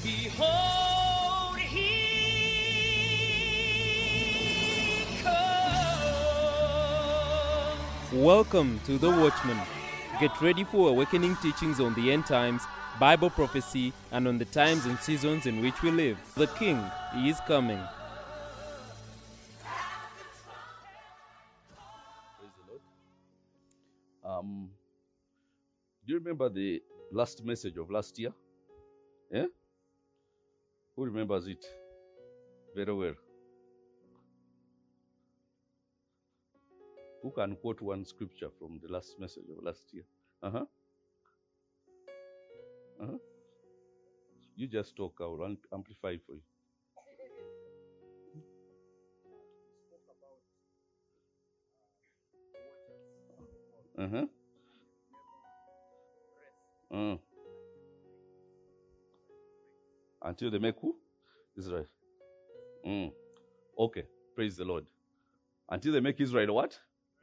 Behold, he comes. Welcome to The Watchman. Get ready for awakening teachings on the end times, Bible prophecy, and on the times and seasons in which we live. The King is coming. Praise the Lord. Do you remember the last message of last year? Yeah? Who remembers it very well? Who can quote one scripture from the last message of last year? You just talk, I will amplify for you. Until they make who? Israel. Okay, praise the Lord. Until they make Israel what?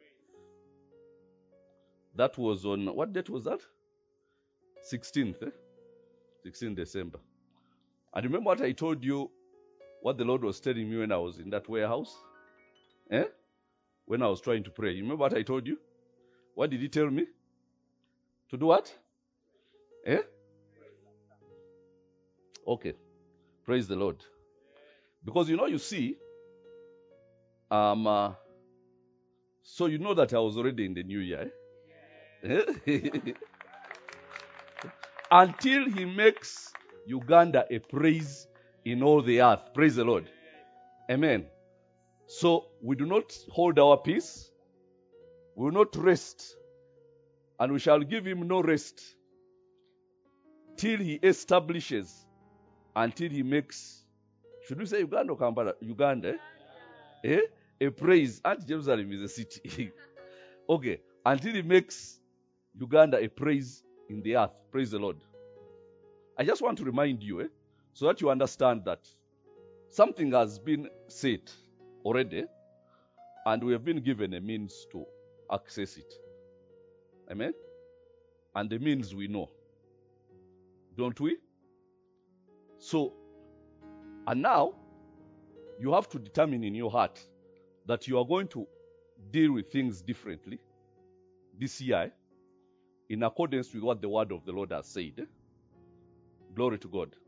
That was on, what date was that? 16th, 16 December. And remember what I told you, what the Lord was telling me when I was in that warehouse? When I was trying to pray. You remember what I told you? What did he tell me? To do what? Okay. Praise the Lord. Because you see, so you know that I was already in the new year. Until he makes Uganda a praise in all the earth. Praise the Lord. Amen. So we do not hold our peace. We will not rest. And we shall give him no rest till he establishes, until he makes, should we say Uganda or Kampala? Uganda. A praise. And Jerusalem is a city. Okay. Until he makes Uganda a praise in the earth. Praise the Lord. I just want to remind you, so that you understand that something has been said already, and we have been given a means to access it. Amen? And the means we know. Don't we? So, and now, you have to determine in your heart that you are going to deal with things differently this year, in accordance with what the word of the Lord has said. Glory to God.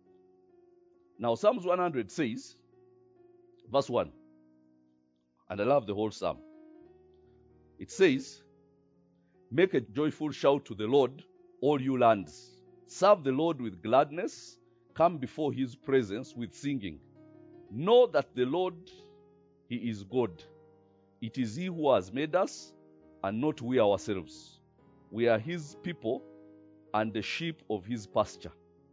Now, Psalms 100 says, verse 1, and I love the whole psalm. It says, make a joyful shout to the Lord, all you lands. Serve the Lord with gladness. Come before his presence with singing. Know that the Lord, he is God. It is he who has made us, and not we ourselves. We are his people and the sheep of his pasture.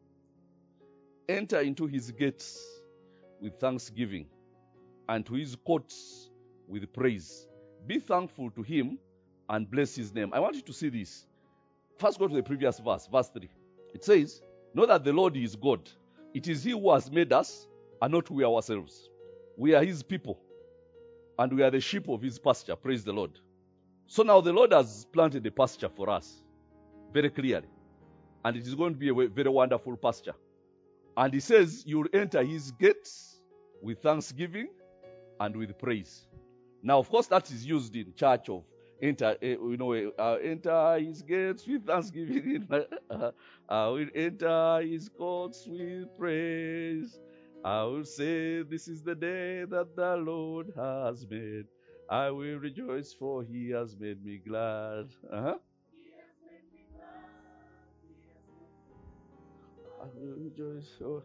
Enter into his gates with thanksgiving, and to his courts with praise. Be thankful to him and bless his name. I want you to see this. First go to the previous verse, verse 3. It says, know that the Lord is God. It is he who has made us, and not we ourselves. We are his people, and we are the sheep of his pasture. Praise the Lord. So now the Lord has planted a pasture for us, very clearly. And it is going to be a very wonderful pasture. And he says, you'll enter his gates with thanksgiving and with praise. Now, of course, that is used in church of enter his gates with thanksgiving. I will enter his courts with praise. I will say, this is the day that the Lord has made. I will rejoice, for he has made me glad. He has made me glad. I will rejoice. Oh.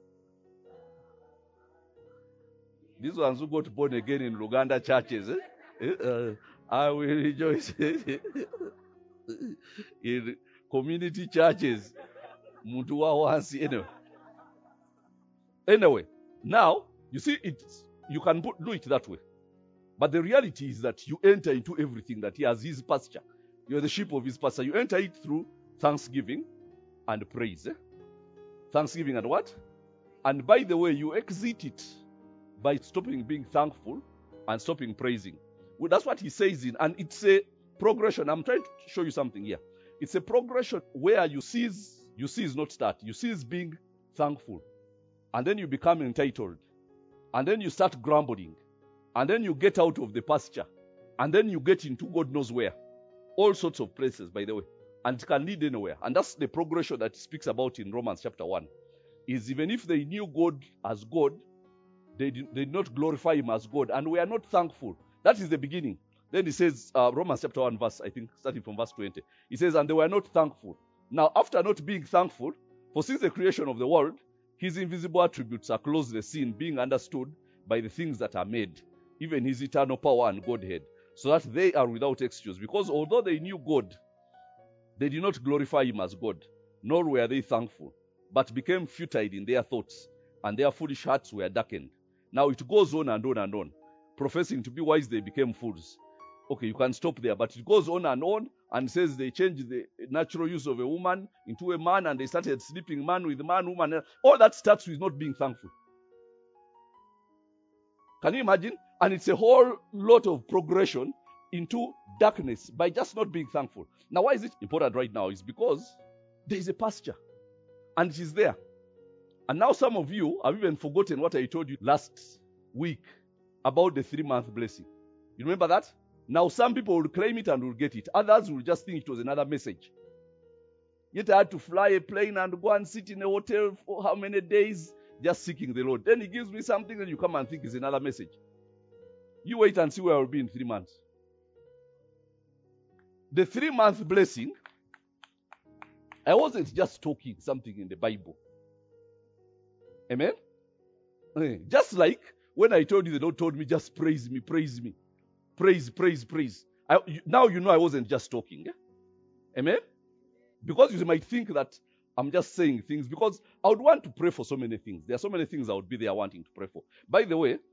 These ones who got born again in Luganda churches, I will rejoice. In community churches, muntu wa wansi. Anyway, now you see you can do it that way. But the reality is that you enter into everything that he has his pasture. You're the sheep of his pasture. You enter it through thanksgiving and praise. Thanksgiving and what? And by the way, you exit it by stopping being thankful and stopping praising. Well, that's what he says and it's a progression. I'm trying to show you something here. It's a progression where you cease not start. You cease being thankful. And then you become entitled. And then you start grumbling. And then you get out of the pasture. And then you get into God knows where. All sorts of places, by the way. And it can lead anywhere. And that's the progression that it speaks about in Romans chapter 1. Is even if they knew God as God, they did not glorify Him as God. And we are not thankful. That is the beginning. Then he says, Romans chapter 1 verse, I think, starting from verse 20. He says, and they were not thankful. Now, after not being thankful, for since the creation of the world, His invisible attributes are closely seen, being understood by the things that are made, even His eternal power and Godhead, so that they are without excuse. Because although they knew God, they did not glorify Him as God, nor were they thankful, but became futile in their thoughts, and their foolish hearts were darkened. Now it goes on and on and on. Professing to be wise, they became fools. Okay, you can stop there, but it goes on and says they changed the natural use of a woman into a man, and they started sleeping man with man, woman. All that starts with not being thankful. Can you imagine? And it's a whole lot of progression into darkness by just not being thankful. Now, why is it important right now? It's because there is a pasture, and it is there. And now some of you have even forgotten what I told you last week about the 3-month blessing. You remember that? Now some people will claim it and will get it. Others will just think it was another message. Yet I had to fly a plane and go and sit in a hotel for how many days just seeking the Lord. Then He gives me something and you come and think it's another message. You wait and see where I will be in 3 months. The 3-month blessing, I wasn't just talking something in the Bible. Amen? Just like when I told you, the Lord told me, just praise me, praise me. Praise. Now you know I wasn't just talking. Yeah? Amen? Because you might think that I'm just saying things, because I would want to pray for so many things. There are so many things I would be there wanting to pray for. By the way,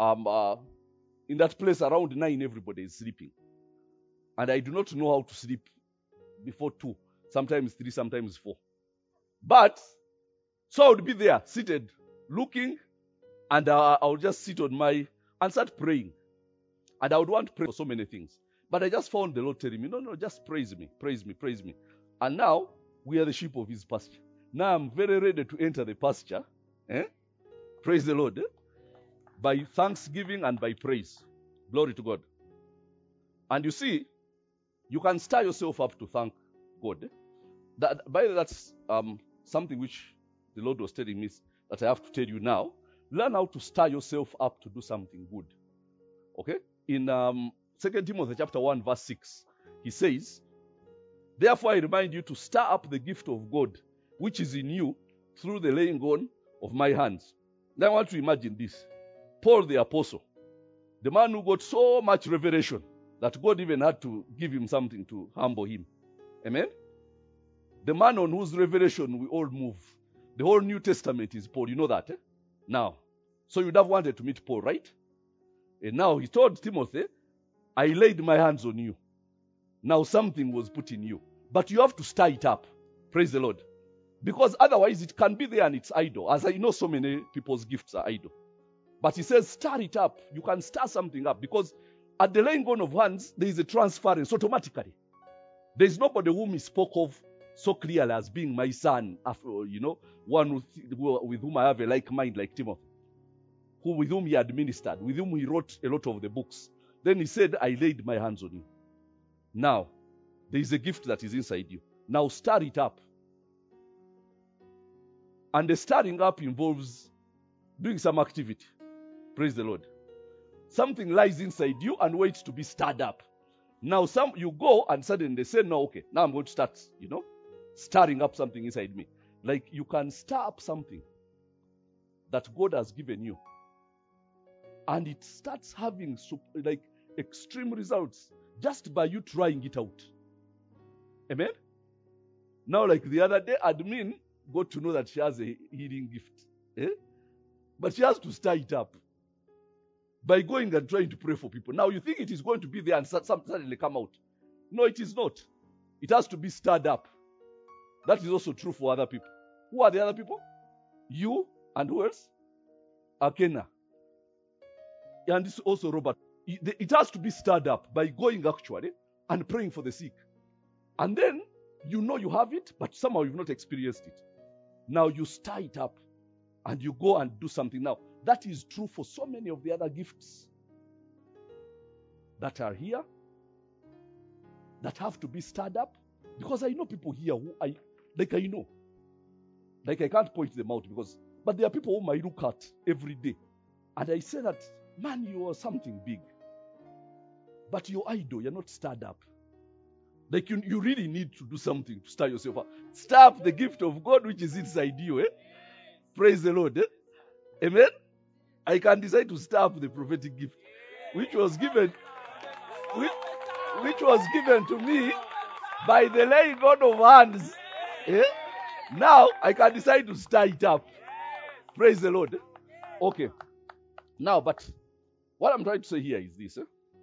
in that place around 9, everybody is sleeping. And I do not know how to sleep before 2. Sometimes 3, sometimes 4. But, so I would be there, seated, looking, and I would just sit on and start praying. And I would want to pray for so many things. But I just found the Lord telling me, no, just praise me, praise me, praise me. And now, we are the sheep of His pasture. Now I'm very ready to enter the pasture. Praise the Lord. By thanksgiving and by praise. Glory to God. And you see, you can stir yourself up to thank God. That's something which the Lord was telling me that I have to tell you now. Learn how to stir yourself up to do something good. Okay? In 2 Timothy chapter 1 verse 6, he says, therefore I remind you to stir up the gift of God, which is in you through the laying on of my hands. Now I want to imagine this. Paul the apostle, the man who got so much revelation that God even had to give him something to humble him. Amen? The man on whose revelation we all move. The whole New Testament is Paul. You know that? Now, so you'd have wanted to meet Paul, right? And now he told Timothy, I laid my hands on you. Now something was put in you. But you have to stir it up. Praise the Lord. Because otherwise it can be there and it's idle. As I know, so many people's gifts are idle. But he says, stir it up. You can stir something up. Because at the laying on of hands, there is a transference automatically. There is nobody whom he spoke of so clearly as being my son, one with whom I have a like mind like Timothy. With whom he had ministered, with whom he wrote a lot of the books. Then he said, I laid my hands on you. Now, there is a gift that is inside you. Now stir it up. And the stirring up involves doing some activity. Praise the Lord. Something lies inside you and waits to be stirred up. Now you go and suddenly they say, no, okay, now I'm going to start, stirring up something inside me. Like you can stir up something that God has given you. And it starts having extreme results just by you trying it out. Amen? Now, like the other day, admin got to know that she has a healing gift. But she has to stir it up by going and trying to pray for people. Now, you think it is going to be there and suddenly come out. No, it is not. It has to be stirred up. That is also true for other people. Who are the other people? You and who else? Akena. And this also Robert. It has to be stirred up by going actually and praying for the sick. And then you know you have it, but somehow you've not experienced it. Now you stir it up and you go and do something. Now, that is true for so many of the other gifts that are here that have to be stirred up. Because I know people here who I know. Like I can't point them out but there are people whom I look at every day. And I say that, man, you are something big. But you're idle, you're not stirred up. Like you really need to do something to stir yourself up. Stir up the gift of God which is inside you. Praise the Lord. Amen. I can decide to stir up the prophetic gift which was given to me by the laying on of hands. Now I can decide to stir it up. Praise the Lord. Okay. Now, but what I'm trying to say here is this.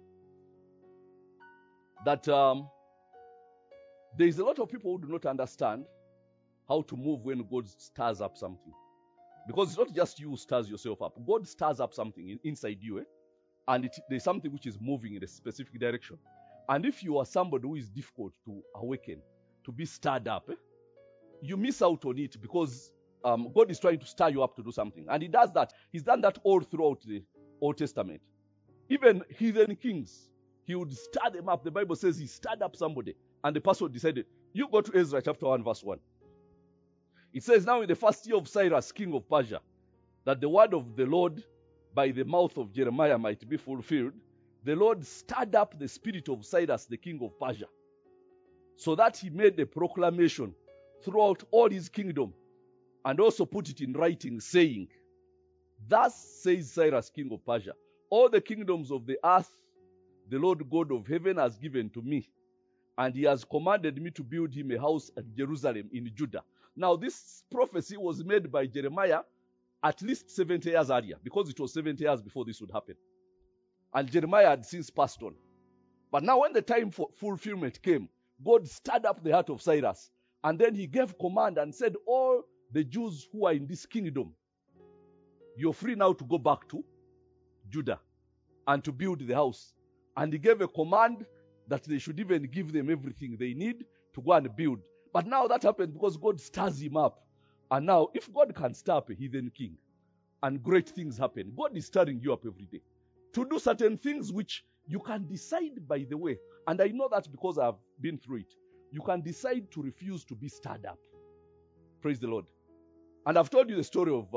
That there is a lot of people who do not understand how to move when God stirs up something. Because it's not just you who stirs yourself up. God stirs up something inside you. And there's something which is moving in a specific direction. And if you are somebody who is difficult to awaken, to be stirred up, you miss out on it because God is trying to stir you up to do something. And He does that. He's done that all throughout the Old Testament. Even heathen kings, He would stir them up. The Bible says He stirred up somebody. And the person decided, you go to Ezra chapter 1 verse 1. It says, now in the first year of Cyrus, king of Persia, that the word of the Lord by the mouth of Jeremiah might be fulfilled, the Lord stirred up the spirit of Cyrus, the king of Persia, so that he made a proclamation throughout all his kingdom, and also put it in writing, saying, thus says Cyrus, king of Persia, all the kingdoms of the earth the Lord God of heaven has given to me, and He has commanded me to build Him a house at Jerusalem in Judah. Now this prophecy was made by Jeremiah at least 70 years earlier, because it was 70 years before this would happen. And Jeremiah had since passed on. But now when the time for fulfillment came, God stirred up the heart of Cyrus, and then he gave command and said, all the Jews who are in this kingdom, you're free now to go back to Judah and to build the house. And he gave a command that they should even give them everything they need to go and build. But now that happened because God stirs him up. And now, if God can stir up a heathen king and great things happen, God is stirring you up every day to do certain things which you can decide by the way. And I know that because I've been through it. You can decide to refuse to be stirred up. Praise the Lord. And I've told you the story of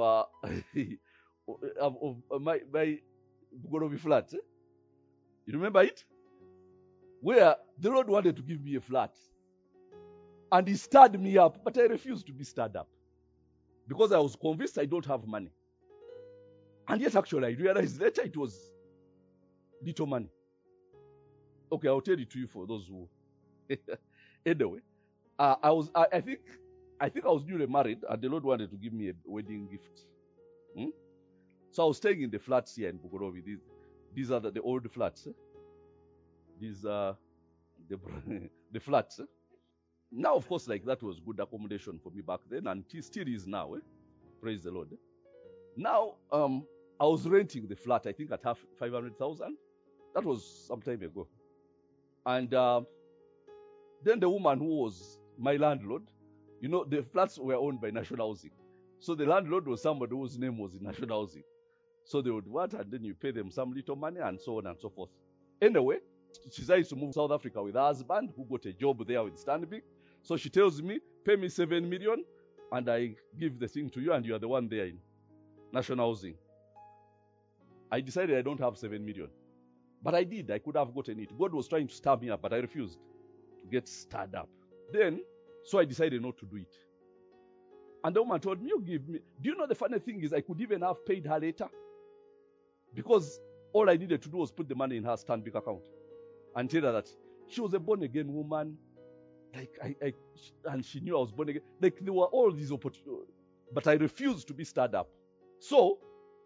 my Bugorobi flat. You remember it? Where the Lord wanted to give me a flat. And He stirred me up, but I refused to be stirred up. Because I was convinced I don't have money. And yet actually I realized later it was little money. Okay, I'll tell it to you for those who... Anyway, I think I was newly married and the Lord wanted to give me a wedding gift. So I was staying in the flats here in Bugorobi. These are the old flats. These are the flats. Now, of course, like that was good accommodation for me back then, and it still is now. Praise the Lord. Now, I was renting the flat, I think at 500,000. That was some time ago. And then the woman who was my landlord, you know, the flats were owned by National Housing. So the landlord was somebody whose name was in National Housing. So they would what? And then you pay them some little money and so on and so forth. Anyway, she decided to move to South Africa with her husband who got a job there with Stanbic. So she tells me, pay me 7 million and I give the thing to you and you are the one there in National Housing. I decided I don't have 7 million. But I did. I could have gotten it. God was trying to stir me up, but I refused to get stirred up. Then, so I decided not to do it. And the woman told me, you give me. Do you know the funny thing is I could even have paid her later? Because all I needed to do was put the money in her Stanbic account and tell her that she was a born-again woman. Like and she knew I was born again. Like there were all these opportunities. But I refused to be stirred up. So,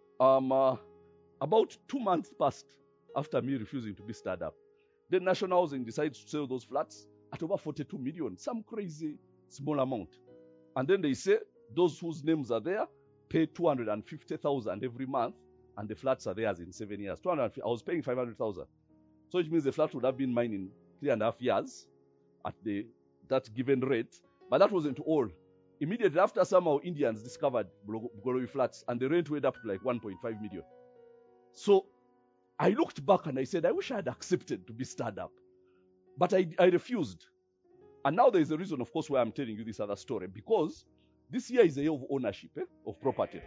about 2 months passed after me refusing to be stirred up. Then National Housing decided to sell those flats at over 42 million. Some crazy small amount. And then they say, those whose names are there, pay 250,000 every month. And the flats are theirs in 7 years. I was paying 500,000. So it means the flat would have been mine in 3.5 years at that given rate. But that wasn't all. Immediately after, somehow Indians discovered Bugolobi Flats and the rent went up to like 1.5 million. So I looked back and I said, I wish I had accepted to be stirred up. But I refused. And now there is a reason, of course, why I'm telling you this other story. Because this year is a year of ownership, of property.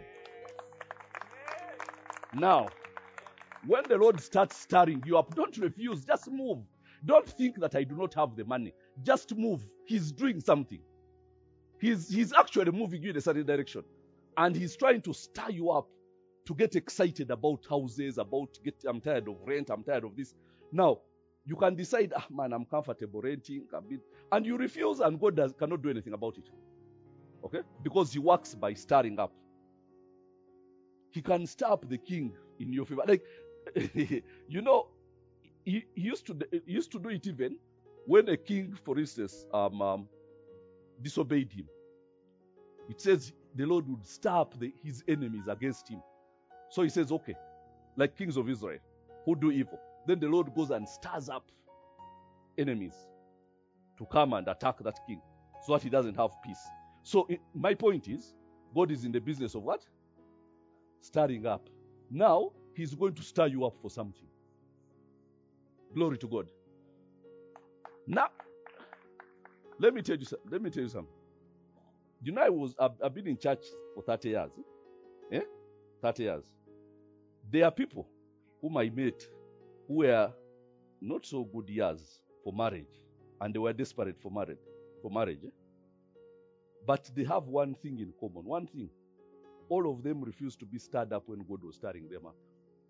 Now, when the Lord starts stirring you up, don't refuse, just move. Don't think that I do not have the money. Just move. He's doing something. He's actually moving you in a certain direction. And he's trying to stir you up to get excited about houses, I'm tired of rent, I'm tired of this. Now, you can decide, man, I'm comfortable renting, and you refuse, and God cannot do anything about it. Okay? Because he works by stirring up. He can stir up the king in your favor. Like, you know, he used to do it even when a king, for instance, disobeyed him. It says the Lord would stir up his enemies against him. So he says, okay, like kings of Israel who do evil. Then the Lord goes and stirs up enemies to come and attack that king so that he doesn't have peace. So my point is, God is in the business of what? Stirring up. Now, he's going to stir you up for something. Glory to God. Now, let me tell you something. You know, I've been in church for 30 years. 30 years. There are people whom I met who were not so good years for marriage, and they were desperate for marriage. But they have one thing in common. One thing. All of them refused to be stirred up when God was stirring them up.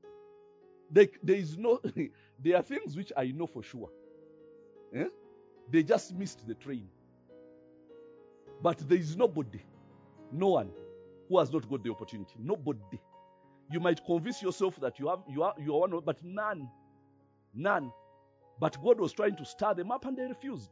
There are things which I know for sure. They just missed the train. But there is nobody, no one, who has not got the opportunity. Nobody. You might convince yourself that you are one of, but none. But God was trying to stir them up and they refused.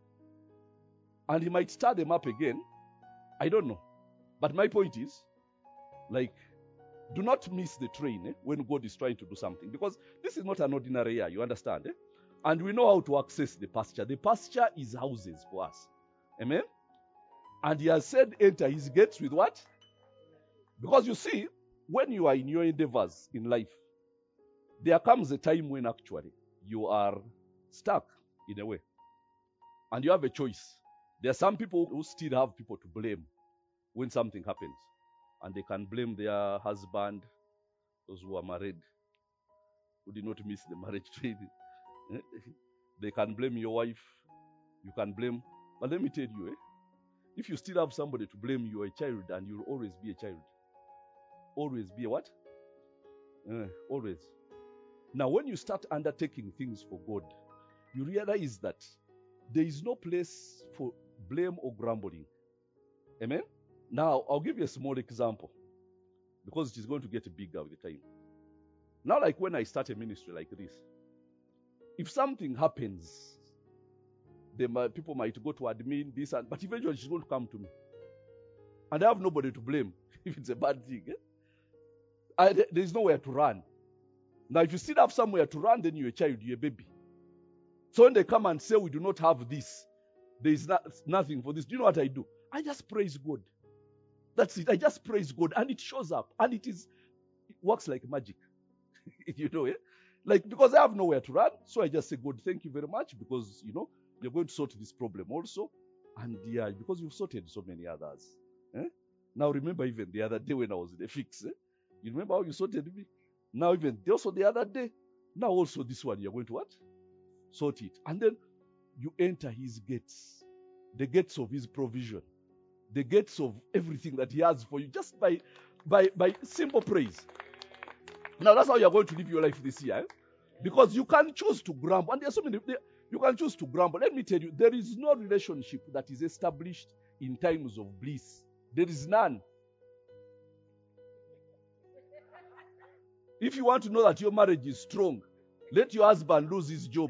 And he might stir them up again. I don't know. But my point is, like, do not miss the train when God is trying to do something. Because this is not an ordinary year, you understand? And we know how to access the pasture. The pasture is houses for us. Amen? And he has said, enter his gates with what? Because you see, when you are in your endeavors in life, there comes a time when actually you are stuck in a way. And you have a choice. There are some people who still have people to blame when something happens. And they can blame their husband, those who are married, who did not miss the marriage train. They can blame your wife. You can blame. But let me tell you, if you still have somebody to blame, you are a child and you'll always be a child. Always be a what? Always. Now, when you start undertaking things for God, you realize that there is no place for blame or grumbling. Amen? Now, I'll give you a small example because it is going to get bigger with the time. Now, like when I start a ministry like this, if something happens, people might go to admin, this, but eventually she's going to come to me. And I have nobody to blame if it's a bad thing. There is nowhere to run. Now, if you still have somewhere to run, then you're a child, you're a baby. So when they come and say, we do not have this, there is nothing for this, do you know what I do? I just praise God. That's it. I just praise God, and it shows up, and it works like magic. You know, like, because I have nowhere to run, so I just say, God, thank you very much, because, you're going to sort this problem also, and because you've sorted so many others. Now, remember even the other day when I was in the fix, you remember how you sorted me? Now, even also the other day, now also this one, you're going to what? Sort it. And then you enter his gates, the gates of his provision, the gates of everything that he has for you, just by simple praise. Now, that's how you're going to live your life this year. Because you can choose to grumble. And there are so many, you can choose to grumble. Let me tell you, there is no relationship that is established in times of bliss. There is none. If you want to know that your marriage is strong, let your husband lose his job.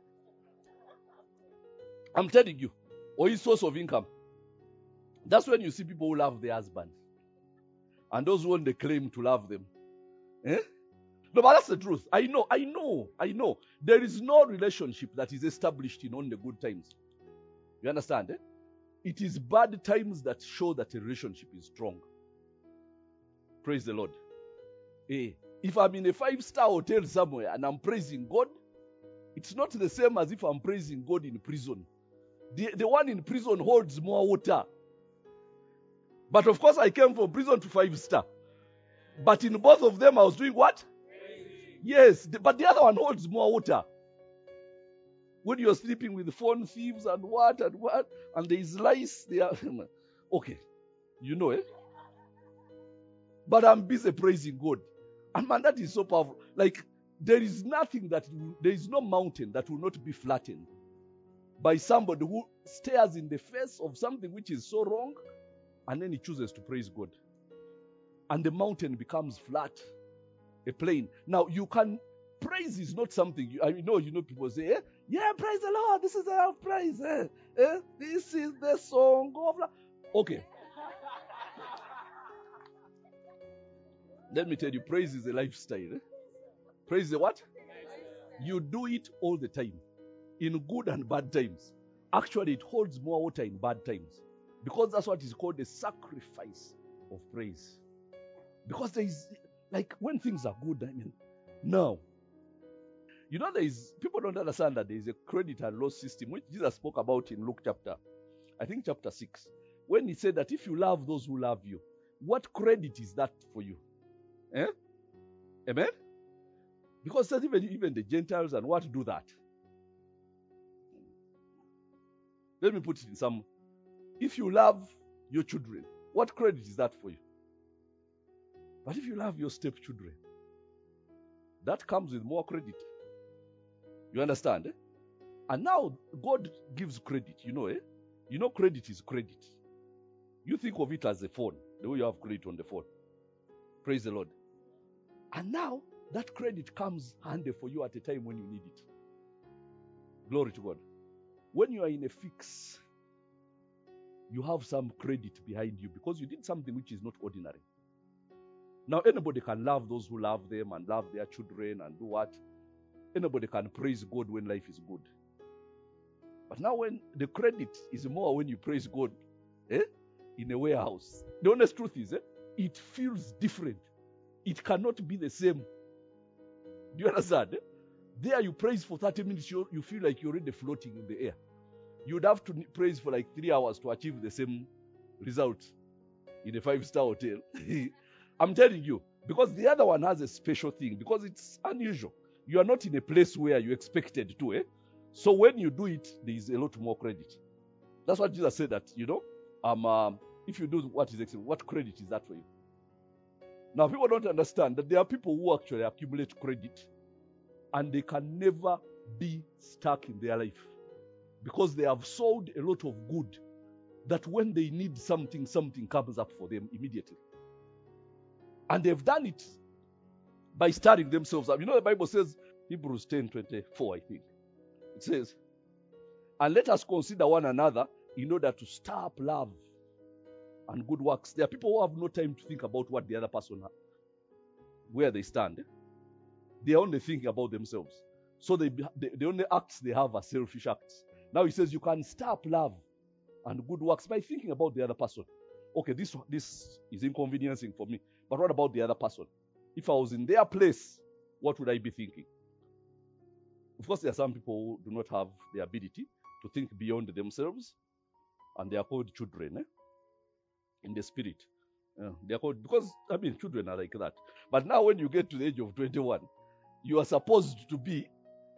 I'm telling you. Or his source of income. That's when you see people who love their husband. And those who they claim to love them. No, but that's the truth. I know. There is no relationship that is established in only good times. You understand? It is bad times that show that a relationship is strong. Praise the Lord. If I'm in a 5-star hotel somewhere and I'm praising God, it's not the same as if I'm praising God in prison. The one in prison holds more water. But of course, I came from prison to 5-star. But in both of them, I was doing what? Yes, but the other one holds more water. When you're sleeping with phone thieves and what, and there is lice, they are okay, you know it. But I'm busy praising God. And man, that is so powerful. Like, there is no mountain that will not be flattened by somebody who stares in the face of something which is so wrong, and then he chooses to praise God. And the mountain becomes flat, a plain. Now, praise is not something, you know people say, yeah, praise the Lord, this is our praise. This is the song of love. Okay. Let me tell you, praise is a lifestyle. Praise the what? You do it all the time, in good and bad times. Actually, it holds more water in bad times, because that's what is called the sacrifice of praise. Because there is, like, when things are good, now, you know, people don't understand that there is a credit and loss system, which Jesus spoke about in Luke chapter 6, when he said that if you love those who love you, what credit is that for you? Amen? Because even the Gentiles and what do that. Let me put it in some. If you love your children, what credit is that for you? But if you love your stepchildren, that comes with more credit. You understand? And now God gives credit, You know credit is credit. You think of it as a phone, the way you have credit on the phone. Praise the Lord. And now that credit comes handy for you at a time when you need it. Glory to God. When you are in a fix, you have some credit behind you because you did something which is not ordinary. Now, anybody can love those who love them and love their children and do what? Anybody can praise God when life is good. But now when the credit is more when you praise God in a warehouse, the honest truth is it feels different. It cannot be the same. Do you understand? There you praise for 30 minutes, you feel like you're already floating in the air. You'd have to praise for like 3 hours to achieve the same result in a 5-star hotel. I'm telling you, because the other one has a special thing, because it's unusual. You are not in a place where you expected to. So when you do it, there is a lot more credit. That's what Jesus said that, if you do what is expected, what credit is that for you? Now, people don't understand that there are people who actually accumulate credit and they can never be stuck in their life because they have sold a lot of good that when they need something comes up for them immediately. And they've done it by starting themselves up. You know, the Bible says, Hebrews 10:24, I think. It says, and let us consider one another in order to stir up love and good works. There are people who have no time to think about what the other person has, where they stand. They are only thinking about themselves. So the only acts they have are selfish acts. Now he says you can stir up love and good works by thinking about the other person. Okay, this is inconveniencing for me. But what about the other person? If I was in their place, what would I be thinking? Of course, there are some people who do not have the ability to think beyond themselves, and they are called children in the spirit. They are called, because, children are like that. But now when you get to the age of 21, you are supposed to be,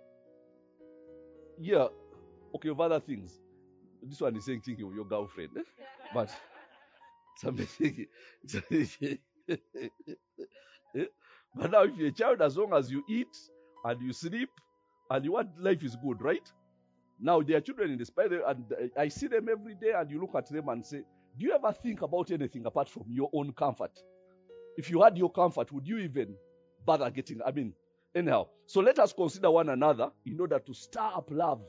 of other things. This one is saying thinking of your girlfriend. But somebody thinking. But now if you're a child, as long as you eat and you sleep and you want, life is good, right? Now there are children in the spirit, and I see them every day, and you look at them and say, do you ever think about anything apart from your own comfort? If you had your comfort, would you even bother getting, anyhow. So let us consider one another in order to stir up love.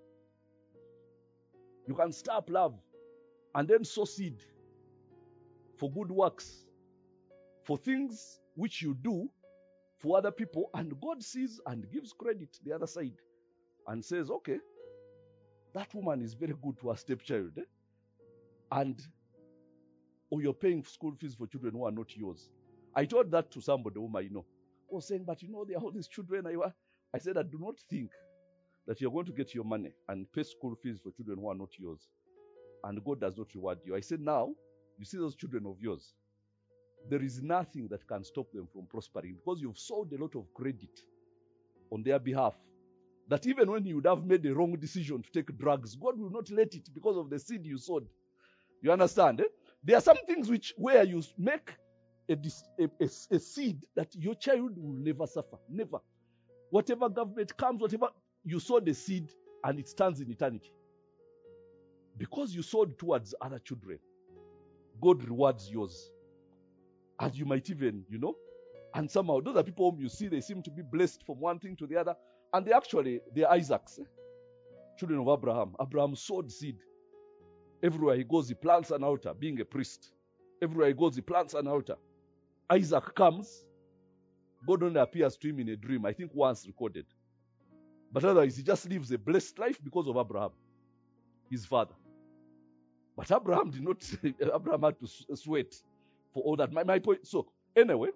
You can stir up love and then sow seed for good works, for things which you do for other people, and God sees and gives credit the other side and says, okay, that woman is very good to her stepchild. and you're paying school fees for children who are not yours. I told that to somebody whom I know. Who was saying, but there are all these children. I said, I do not think that you're going to get your money and pay school fees for children who are not yours, and God does not reward you. I said, now, you see those children of yours, there is nothing that can stop them from prospering because you've sold a lot of credit on their behalf. That even when you would have made a wrong decision to take drugs, God will not let it because of the seed you sowed. You understand? There are some things where you make a seed that your child will never suffer. Never. Whatever government comes, whatever, you sow the seed and it stands in eternity. Because you sowed towards other children, God rewards yours. And you might even, and somehow those are people whom you see, they seem to be blessed from one thing to the other. And they're Isaacs, children of Abraham. Abraham sowed seed. Everywhere he goes, he plants an altar, being a priest. Everywhere he goes, he plants an altar. Isaac comes. God only appears to him in a dream, I think once recorded. But otherwise, he just lives a blessed life because of Abraham, his father. But Abraham Abraham had to sweat for all that. My point. So, anyway,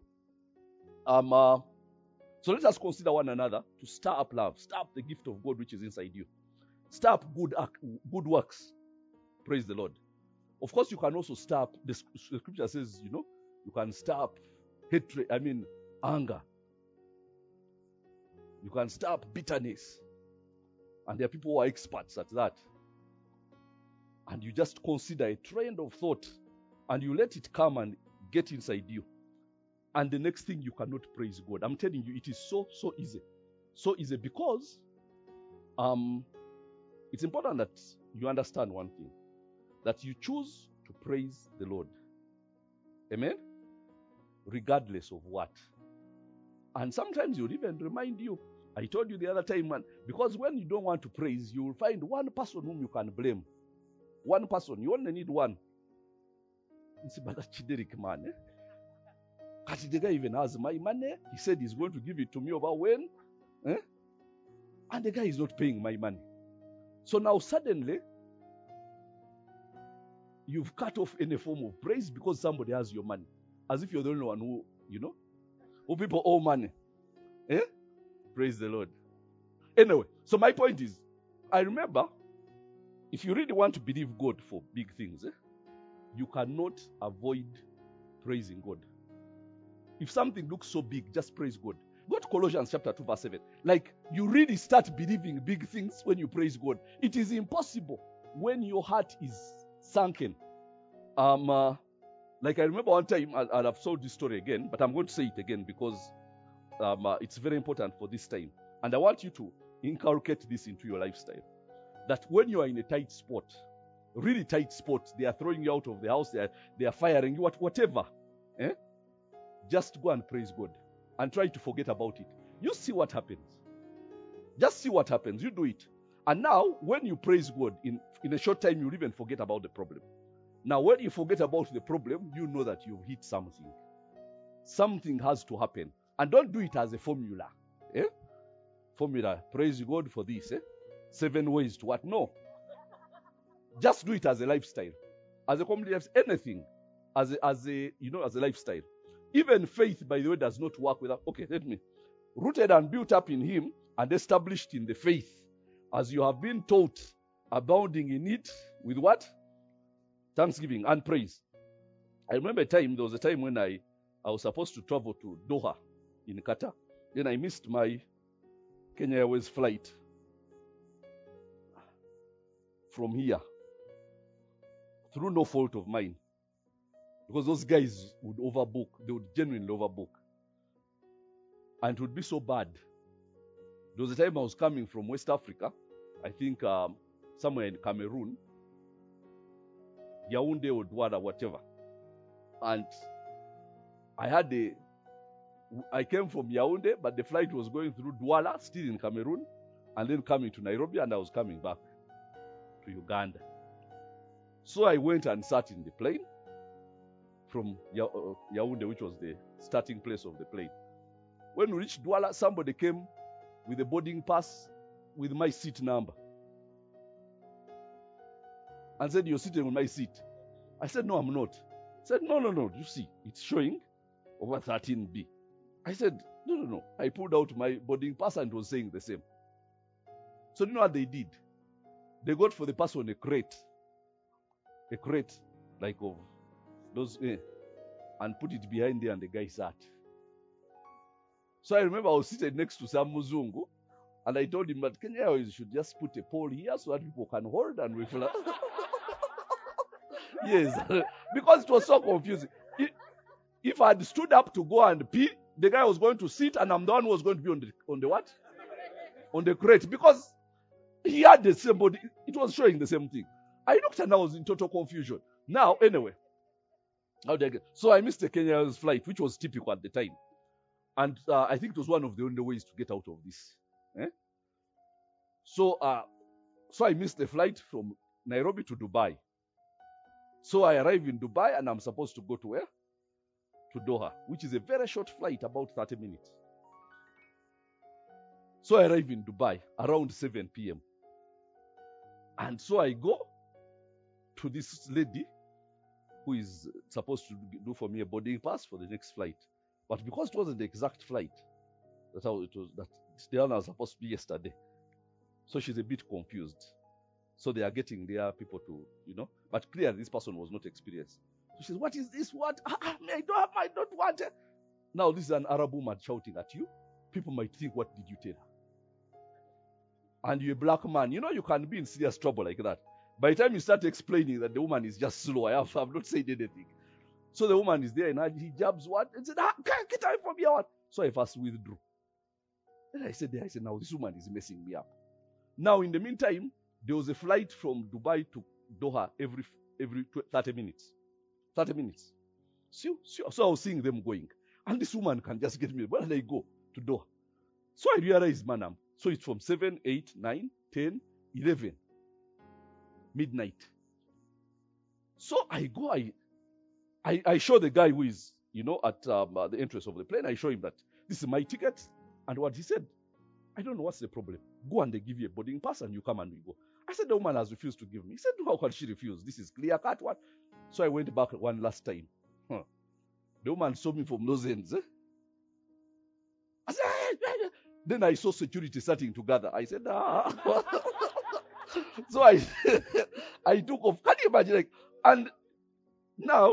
so let us consider one another to stir up love, stir up the gift of God which is inside you. Stir up good works. Praise the Lord. Of course, you can also stir up, the scripture says, you can stir up hatred, anger. You can stir up bitterness. And there are people who are experts at that. And you just consider a trend of thought and you let it come and get inside you. And the next thing, you cannot praise God. I'm telling you, it is so easy. So easy because it's important that you understand one thing. That you choose to praise the Lord. Amen? Regardless of what. And sometimes He will even remind you. I told you the other time, man, because when you don't want to praise, you will find one person whom you can blame. One person. You only need one. But that Chideric man, the guy even has my money. He said he's going to give it to me over when? And the guy is not paying my money. So now suddenly, you've cut off any form of praise because somebody has your money. As if you're the only one who people owe money. Praise the Lord. Anyway, so my point is, I remember, if you really want to believe God for big things, you cannot avoid praising God. If something looks so big, just praise God. Go to Colossians chapter 2 verse 7. Like, you really start believing big things when you praise God. It is impossible when your heart is sunken. Like I remember one time, and I've told this story again, but I'm going to say it again because it's very important for this time. And I want you to inculcate this into your lifestyle. That when you are in a tight spot, really tight spot, they are throwing you out of the house, they are firing you, whatever. Just go and praise God and try to forget about it. You see what happens. Just see what happens. You do it. And now, when you praise God, in a short time, you'll even forget about the problem. Now, when you forget about the problem, you know that you've hit something. Something has to happen. And don't do it as a formula. Formula, praise God for this. 7 ways to what? No. Just do it as a lifestyle. As a community, anything. As a lifestyle. Even faith, by the way, does not work without... Okay, let me. Rooted and built up in Him and established in the faith, as you have been taught, abounding in it with what? Thanksgiving and praise. I remember there was a time when I was supposed to travel to Doha in Qatar. Then I missed my Kenya Airways flight from here through no fault of mine. Because those guys would overbook. They would genuinely overbook. And it would be so bad. There was a time I was coming from West Africa. I think somewhere in Cameroon. Yaoundé or Douala, whatever. And I came from Yaoundé, but the flight was going through Douala, still in Cameroon, and then coming to Nairobi, and I was coming back to Uganda. So I went and sat in the plane from Yaoundé, which was the starting place of the plane. When we reached Douala, somebody came with a boarding pass with my seat number and said, "You're sitting on my seat." I said, no, I'm not. He said, no. You see, it's showing over 13B. I said, no. I pulled out my boarding pass and it was saying the same. So you know what they did? They got for the person a crate like of those, and put it behind there, and the guy sat. So I remember I was seated next to some Muzungu, and I told him that Kenya Airways should just put a pole here so that people can hold and we fly. Yes, because it was so confusing. If I had stood up to go and pee, the guy was going to sit, and I'm the one who was going to be on the what? On the crate, because he had the same body. It was showing the same thing. I looked and I was in total confusion. Now, anyway, how did I get? So I missed the Kenya Airways flight, which was typical at the time. And I think it was one of the only ways to get out of this. So I missed the flight from Nairobi to Dubai. So I arrived in Dubai, and I'm supposed to go to where? To Doha, which is a very short flight, about 30 minutes. So I arrived in Dubai around 7 p.m. And so I go to this lady who is supposed to do for me a boarding pass for the next flight. But because it wasn't the exact flight, that's how it was, that the one was supposed to be yesterday. So she's a bit confused. So they are getting their people to, but clearly this person was not experienced. So she says, what is this? What? I don't want it. Now this is an Arab woman shouting at you. People might think, what did you tell her? And you're a black man. You can be in serious trouble like that. By the time you start explaining that the woman is just slow, I have not said anything. So the woman is there in her hijabs, what? And said, get away from here, what? So I first withdrew. Then I said, now this woman is messing me up. Now, in the meantime, there was a flight from Dubai to Doha every 30 minutes. 30 minutes. So I was seeing them going. And this woman can just get me. Where did I go? To Doha. So I realized, man, so it's from 7, 8, 9, 10, 11, midnight. So I go, I show the guy who is, at the entrance of the plane, I show him that this is my ticket. And what he said, I don't know what's the problem. Go and they give you a boarding pass and you come and we go. I said, the woman has refused to give me. He said, how can she refuse? This is clear cut. What? So I went back one last time. The woman saw me from those ends. I said, then I saw security starting to gather. I said, So I took off. Can you imagine? And now,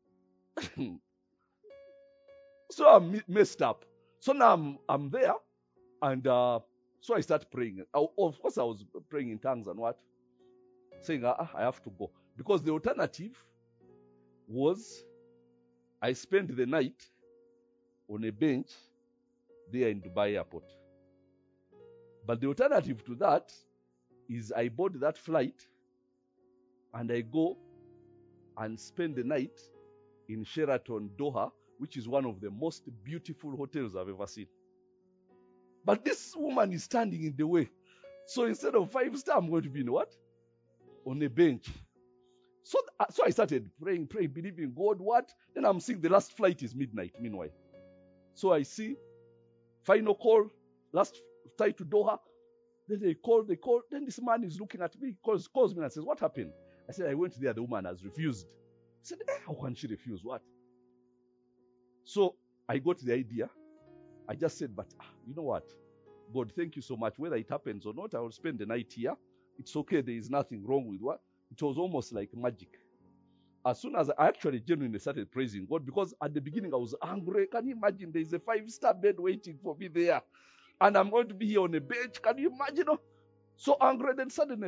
so I'm messed up. So now I'm there, and so I start praying. Of course, I was praying in tongues and what? Saying, I have to go. Because the alternative was I spent the night on a bench there in Dubai airport. But the alternative to that is I board that flight and I go and spend the night in Sheraton Doha, which is one of the most beautiful hotels I've ever seen. But this woman is standing in the way. So instead of 5-star, I'm going to be in what? On a bench. So I started praying, believing God, what? Then I'm seeing the last flight is midnight, meanwhile. So I see, final call, last flight to Doha. Then they call. Then this man is looking at me, calls me and says, what happened? I said, I went there, the woman has refused. He said, how can she refuse? What? So I got the idea. I just said, but you know what? God, thank you so much. Whether it happens or not, I will spend the night here. It's okay. There is nothing wrong with what? It was almost like magic. As soon as I actually genuinely started praising God, because at the beginning I was angry. Can you imagine? There is a 5-star bed waiting for me there. And I'm going to be here on a bench. Can you imagine? So angry. Then suddenly,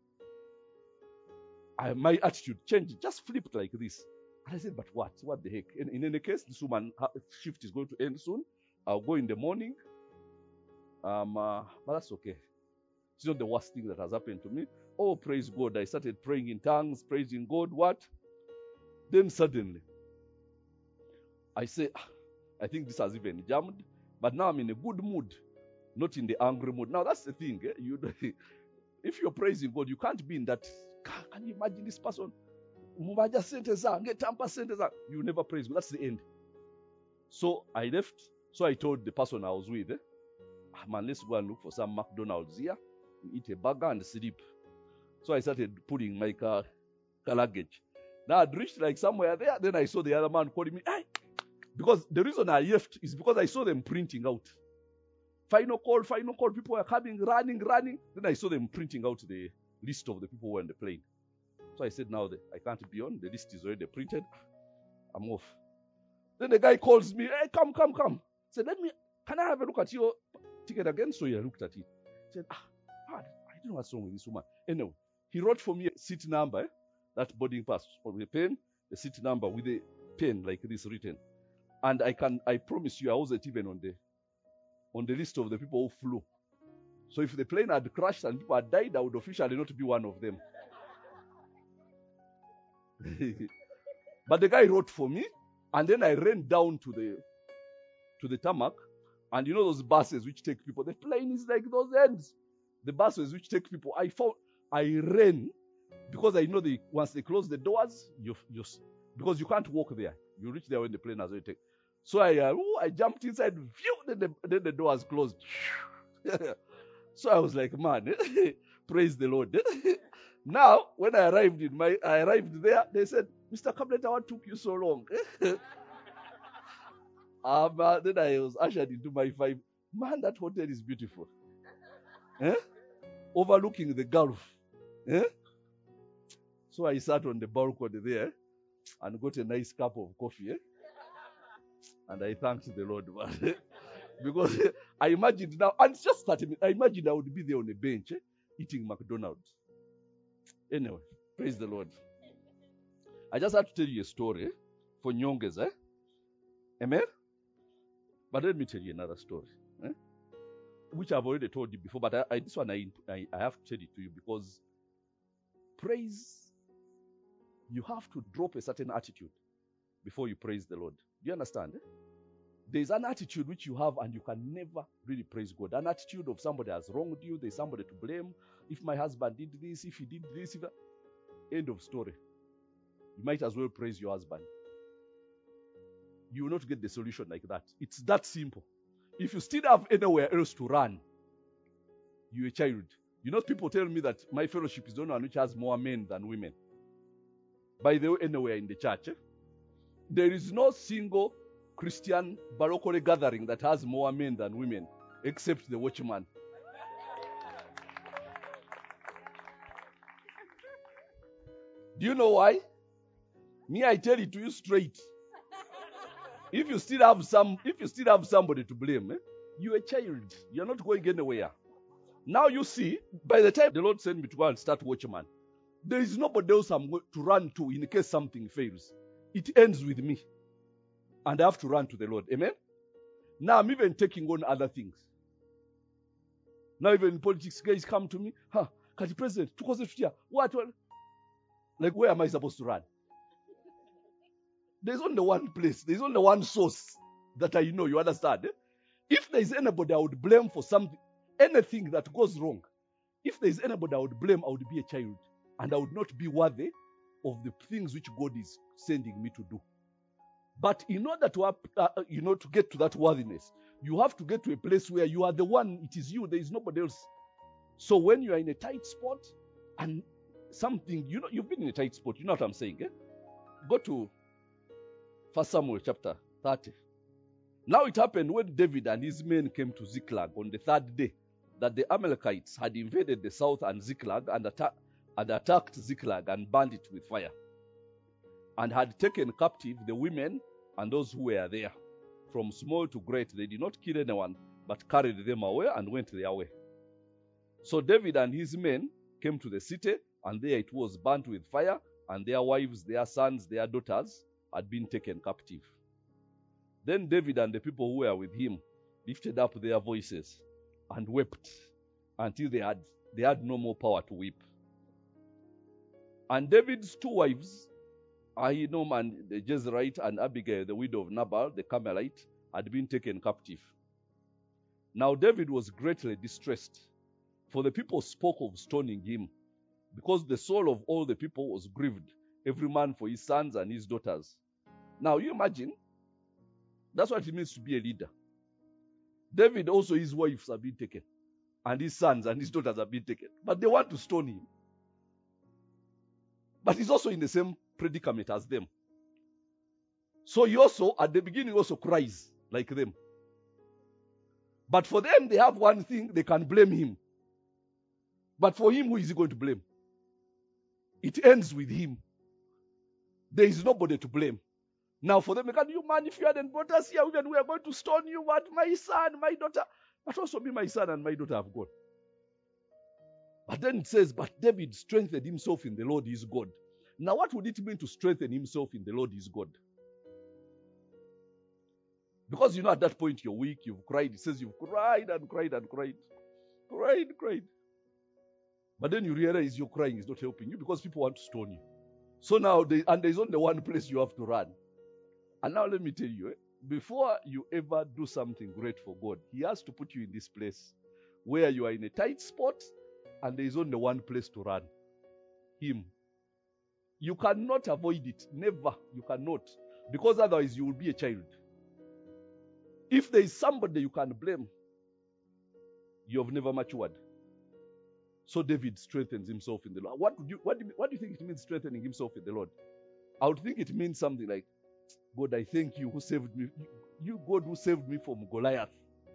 my attitude changed. Just flipped like this. And I said, but what? What the heck? In any case, this woman's shift is going to end soon. I'll go in the morning. But that's okay. It's not the worst thing that has happened to me. Oh, praise God. I started praying in tongues, praising God. What? Then suddenly, I say, I think this has even jammed. But now I'm in a good mood, not in the angry mood. Now that's the thing. If you're praising God, you can't be in that. Can you imagine this person? You never praise God. That's the end. So I left. So I told the person I was with, man, let's go and look for some McDonald's here. We eat a burger and sleep. So I started putting my car luggage. Now I'd reached like somewhere there. Then I saw the other man calling me. Hey! Because the reason I left is because I saw them printing out. Final call. People were coming, running. Then I saw them printing out the list of the people who were on the plane. So I said, now I can't be on. The list is already printed. I'm off. Then the guy calls me. Hey, come. I said, can I have a look at your ticket again? So he looked at it. He said, I don't know what's wrong with this woman. Anyway, he wrote for me a seat number, that boarding pass, with a pen, the seat number with a pen like this written. And I promise you, I wasn't even on the list of the people who flew. So if the plane had crashed and people had died, I would officially not be one of them. But the guy wrote for me, and then I ran down to the tarmac, and you know those buses which take people. The plane is like those ends. The buses which take people. I ran because I know once they close the doors, because you can't walk there. You reach there when the plane has already taken. So I jumped inside. Then the doors closed. So I was like, man, praise the Lord. Now, when I arrived there, they said, Mr. Kablet, what took you so long? Then I was ushered into my 5. Man, that hotel is beautiful. Overlooking the Gulf. So I sat on the balcony there and got a nice cup of coffee. And I thanked the Lord. Because I imagined now, and it's just 30 minutes, I imagined I would be there on a bench eating McDonald's. Anyway, praise the Lord. I just had to tell you a story for Nyonges. Amen? But let me tell you another story. Which I've already told you before, but this one I have to tell it to you because praise, you have to drop a certain attitude before you praise the Lord. Do you understand? There's an attitude which you have and you can never really praise God. An attitude of somebody has wronged you, there's somebody to blame. If my husband did this, if he did this, end of story. You might as well praise your husband. You will not get the solution like that. It's that simple. If you still have anywhere else to run, you're a child. You know, people tell me that my fellowship is the one which has more men than women. By the way, anywhere in the church, there is no single Christian Barokore gathering that has more men than women, except the watchman. Do you know why? Me, I tell it to you straight. If you still have somebody to blame, you're a child. You're not going anywhere. Now you see, by the time the Lord sent me to go and start watchman, there is nobody else I'm going to run to in case something fails. It ends with me. And I have to run to the Lord. Amen? Now I'm even taking on other things. Now even in politics, guys come to me. Kati president, what? Like, where am I supposed to run? There's only one place. There's only one source that I know. You understand? If there's anybody I would blame for something, anything that goes wrong, if there's anybody I would blame, I would be a child. And I would not be worthy of the things which God is sending me to do. But in order to, to get to that worthiness, you have to get to a place where you are the one, it is you, there is nobody else. So when you are in a tight spot and something, you've been in a tight spot, you know what I'm saying? Go to 1 Samuel chapter 30. Now it happened when David and his men came to Ziklag on the 3rd day that the Amalekites had invaded the south and Ziklag and attacked Ziklag and burned it with fire, and had taken captive the women and those who were there. From small to great, they did not kill anyone, but carried them away and went their way. So David and his men came to the city, and there it was burnt with fire, and their wives, their sons, their daughters had been taken captive. Then David and the people who were with him lifted up their voices and wept until they had no more power to weep. And David's 2 wives, Ahinoam the Jezreelite and Abigail, the widow of Nabal, the Carmelite, had been taken captive. Now David was greatly distressed, for the people spoke of stoning him, because the soul of all the people was grieved, every man for his sons and his daughters. Now you imagine, that's what it means to be a leader. David also, his wives have been taken, and his sons and his daughters have been taken, but they want to stone him. But he's also in the same predicament as them. So he also, at the beginning, also cries like them. But for them, they have one thing, they can blame him. But for him, who is he going to blame? It ends with him. There is nobody to blame. Now for them, can you man, if you hadn't brought us here, we are going to stone you. What? My son, my daughter. But also me, my son and my daughter have gone. But then it says, but David strengthened himself in the Lord his God. Now what would it mean to strengthen himself in the Lord his God? Because at that point you're weak, you've cried. It says you've cried and cried and cried. Cried. But then you realize your crying is not helping you because people want to stone you. So now, there's only one place you have to run. And now let me tell you, before you ever do something great for God, He has to put you in this place where you are in a tight spot and there is only one place to run. Him. You cannot avoid it. Never. You cannot. Because otherwise you will be a child. If there is somebody you can blame, you have never matured. So David strengthens himself in the Lord. What do you think it means strengthening himself in the Lord? I would think it means something like, God, I thank you who saved me. You, God, who saved me from Goliath.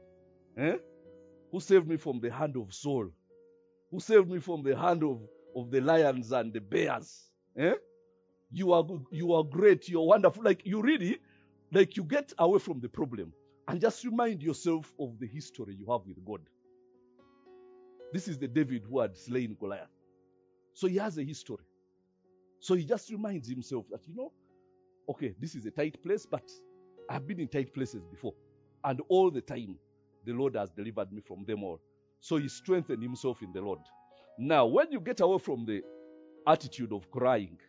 Who saved me from the hand of Saul. Who saved me from the hand of the lions and the bears. You are great. You are wonderful. Like you really, you get away from the problem and just remind yourself of the history you have with God. This is the David who had slain Goliath. So he has a history. So he just reminds himself that, okay, this is a tight place, but I've been in tight places before. And all the time, the Lord has delivered me from them all. So he strengthened himself in the Lord. Now, when you get away from the attitude of crying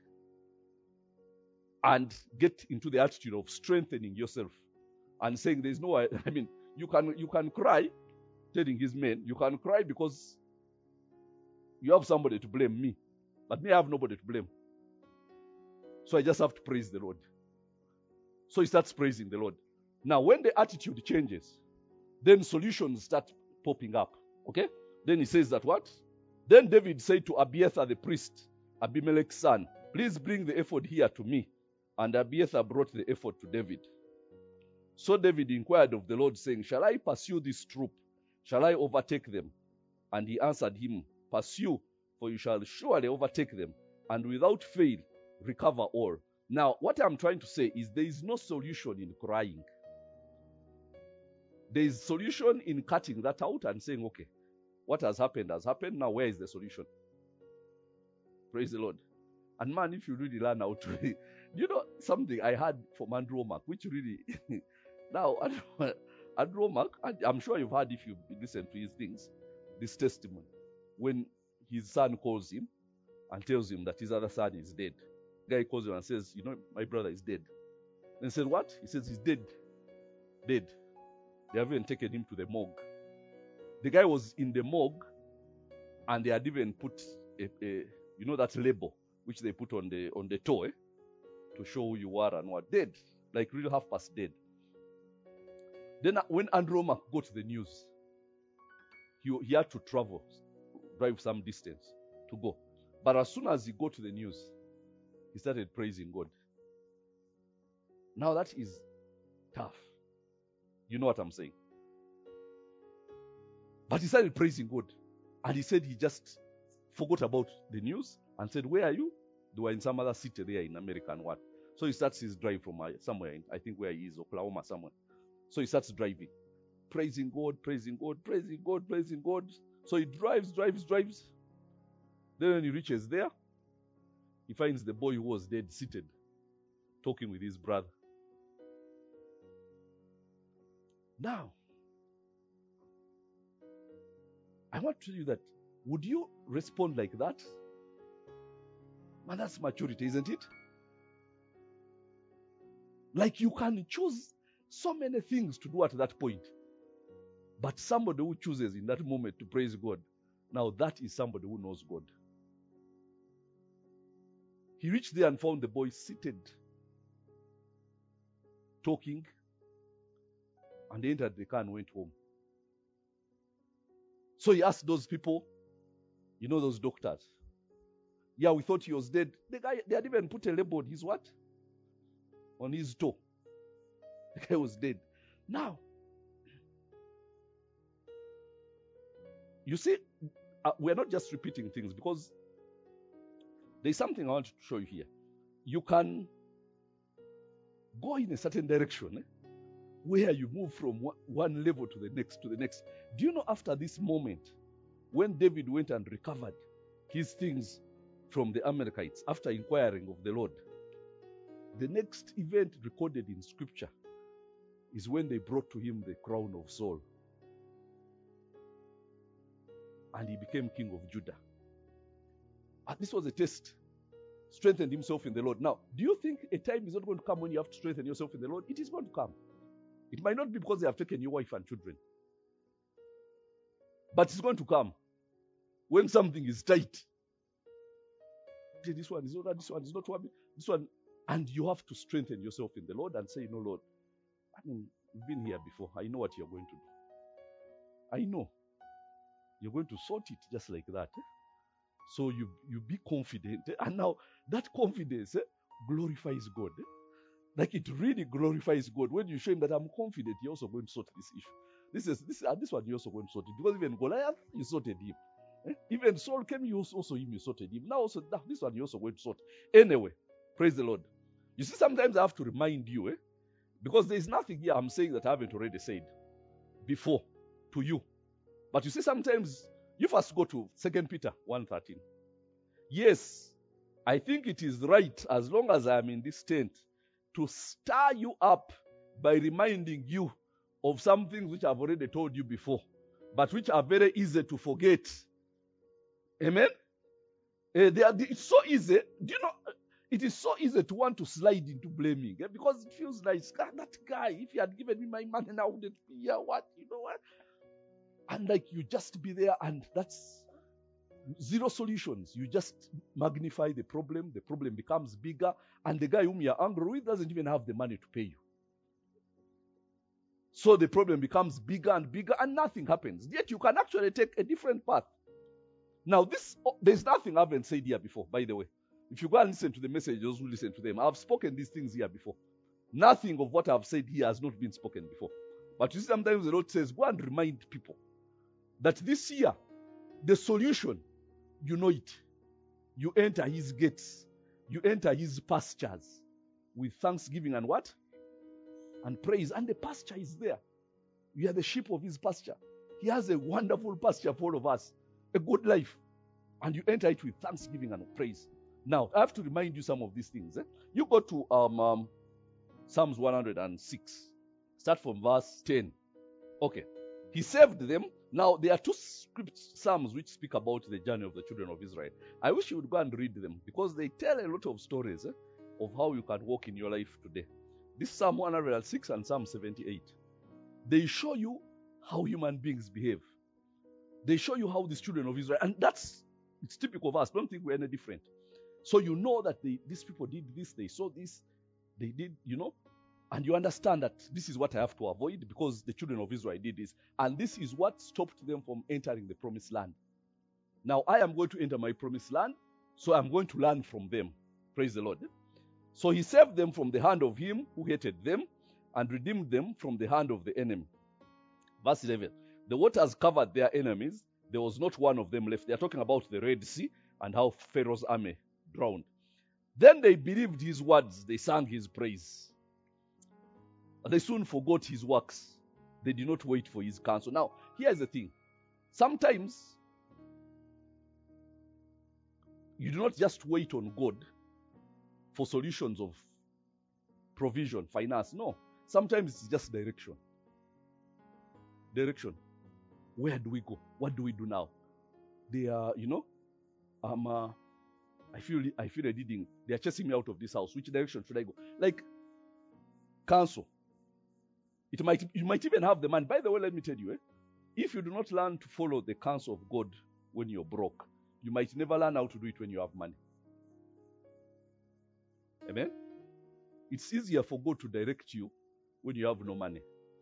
and get into the attitude of strengthening yourself and saying there's no, you can cry, telling his men, you can cry because you have somebody to blame, me. But me, I have nobody to blame. So I just have to praise the Lord. So he starts praising the Lord. Now, when the attitude changes, then solutions start popping up. Okay? Then he says that what? Then David said to Abiathar the priest, Abimelech's son, please bring the ephod here to me. And Abiathar brought the ephod to David. So David inquired of the Lord, saying, shall I pursue this troop? Shall I overtake them? And he answered him, pursue, for you shall surely overtake them, and without fail recover all. Now, what I'm trying to say is there is no solution in crying. There is solution in cutting that out and saying, okay, what has happened. Now, where is the solution? Praise the Lord. And man, if you really learn how to, something I heard from Andrew Womack, which really, now, Andrew Womack, I'm sure you've heard if you listen to his things, this testimony, when his son calls him and tells him that his other son is dead. The guy calls him and says, my brother is dead. And he said, what? He says, he's dead. Dead. They haven't taken him to the morgue. The guy was in the morgue and they had even put that label which they put on the toe to show who you are and what. Dead. Like really half past dead. Then when Andrew Womack got the news, he had to drive some distance to go. But as soon as he got the news, he started praising God. Now that is tough. You know what I'm saying? But he started praising God. And he said he just forgot about the news and said, where are you? They were in some other city there in America and what. So he starts his drive from somewhere, I think where he is, Oklahoma somewhere. So he starts driving. Praising God, praising God, praising God, praising God. So he drives. Then when he reaches there, he finds the boy who was dead seated, talking with his brother. Now, I want to tell you that, would you respond like that? Man, that's maturity, isn't it? Like you can choose so many things to do at that point. But somebody who chooses in that moment to praise God, now that is somebody who knows God. He reached there and found the boy seated, talking, and they entered the car and went home. So he asked those people, those doctors, Yeah, we thought he was dead. The guy, they had even put a label on his what? On his toe. The guy was dead. Now, you see, we're not just repeating things, because there's something I want to show you here. You can go in a certain direction, where you move from one level to the next, to the next. Do you know, after this moment, when David went and recovered his things from the Amalekites, after inquiring of the Lord, the next event recorded in Scripture is when they brought to him the crown of Saul. And he became king of Judah. And this was a test. Strengthened himself in the Lord. Now, do you think a time is not going to come when you have to strengthen yourself in the Lord? It is going to come. It might not be because they have taken your wife and children. But it's going to come when something is tight. This one is not, this one is not this one. And you have to strengthen yourself in the Lord and say, no, Lord, I mean, you've been here before. I know what you're going to do. I know. You're going to sort it just like that. So you be confident. And now that confidence glorifies God. Like it really glorifies God. When you show him that I'm confident, you're also going to sort this issue. This one you're also going to sort it. Because even Goliath, you sorted him. Even Saul came, you also him, you sorted him. Now also this one you're also going to sort. Anyway, praise the Lord. You see, sometimes I have to remind you, because there is nothing here I'm saying that I haven't already said before to you. But you see, sometimes you first go to 2 Peter 1:13. Yes, I think it is right, as long as I am in this tent, to stir you up by reminding you of some things which I've already told you before, but which are very easy to forget. Amen? It's so easy. Do you know, it is so easy to want to slide into blaming, because it feels like, that guy, if he had given me my money now, wouldn't be here, what, you know what? And like you just be there, and that's zero solutions. You just magnify the problem becomes bigger, and the guy whom you're angry with doesn't even have the money to pay you. So the problem becomes bigger and bigger, and nothing happens. Yet you can actually take a different path. Now there's nothing I haven't said here before, by the way. If you go and listen to the messages, who listen to them, I've spoken these things here before. Nothing of what I've said here has not been spoken before. But you see, sometimes the Lord says, go and remind people that this year, the solution, you know it. You enter his gates. You enter his pastures with thanksgiving and what? And praise. And the pasture is there. You are the sheep of his pasture. He has a wonderful pasture for all of us. A good life. And you enter it with thanksgiving and praise. Now, I have to remind you some of these things. You go to Psalms 106. Start from verse 10. Okay. He saved them. Now, there are two psalms which speak about the journey of the children of Israel. I wish you would go and read them, because they tell a lot of stories of how you can walk in your life today. This Psalm 106 and Psalm 78. They show you how human beings behave. They show you how these children of Israel, and it's typical of us. Don't think we're any different. So you know that these people did this, they saw this, they did, and you understand that this is what I have to avoid, because the children of Israel did this. And this is what stopped them from entering the promised land. Now, I am going to enter my promised land, so I'm going to learn from them. Praise the Lord. So he saved them from the hand of him who hated them, and redeemed them from the hand of the enemy. Verse 11. The waters covered their enemies. There was not one of them left. They are talking about the Red Sea and how Pharaoh's army drowned. Then they believed his words. They sang his praise. They soon forgot his works. They did not wait for his counsel. Now, here's the thing. Sometimes, you do not just wait on God for solutions of provision, finance. No. Sometimes it's just direction. Direction. Where do we go? What do we do now? They are, I feel a leading. They are chasing me out of this house. Which direction should I go? Like, counsel. You might even have the man. By the way, let me tell you, if you do not learn to follow the counsel of God when you're broke, you might never learn how to do it when you have money. Amen? It's easier for God to direct you when you have no money.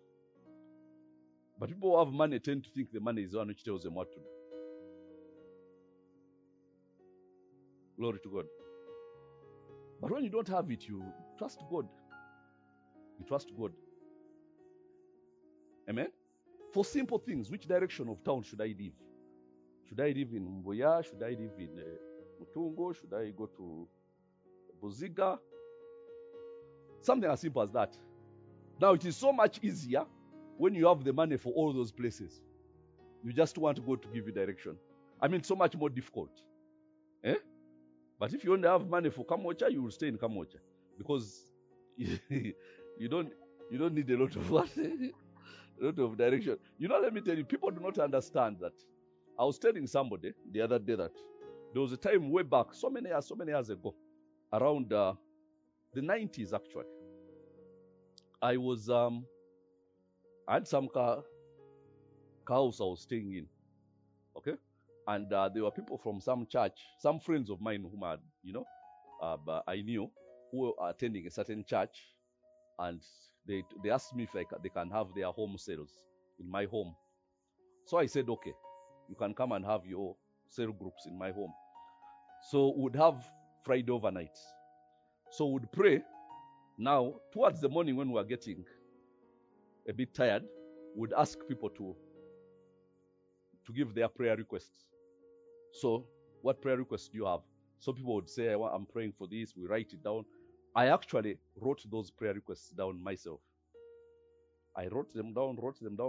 But people who have money tend to think the money is the one which tells them what to do. Glory to God. But when you don't have it, you trust God. You trust God. Amen? For simple things, which direction of town should I live? Should I live in Mboya? Should I live in Mutungo? Should I go to Buziga? Something as simple as that. Now, it is so much easier when you have the money for all those places. You just want God to give you direction. I mean, so much more difficult. But if you only have money for Kamocha, you will stay in Kamocha. Because you don't need a lot of what? A lot of direction. Let me tell you, people do not understand that. I was telling somebody the other day that there was a time way back, so many years ago, around the 90s actually. I had some house I was staying in. Okay? And there were people from some church, some friends of mine whom I knew, who were attending a certain church, and they asked me if they can have their home sales in my home. So I said, okay, you can come and have your cell groups in my home. So we'd have Friday overnight. So we'd pray. Now, towards the morning when we were getting a bit tired, we'd ask people to give their prayer requests. So, what prayer requests do you have? So people would say, I'm praying for this. We write it down. I actually wrote those prayer requests down myself. I wrote them down.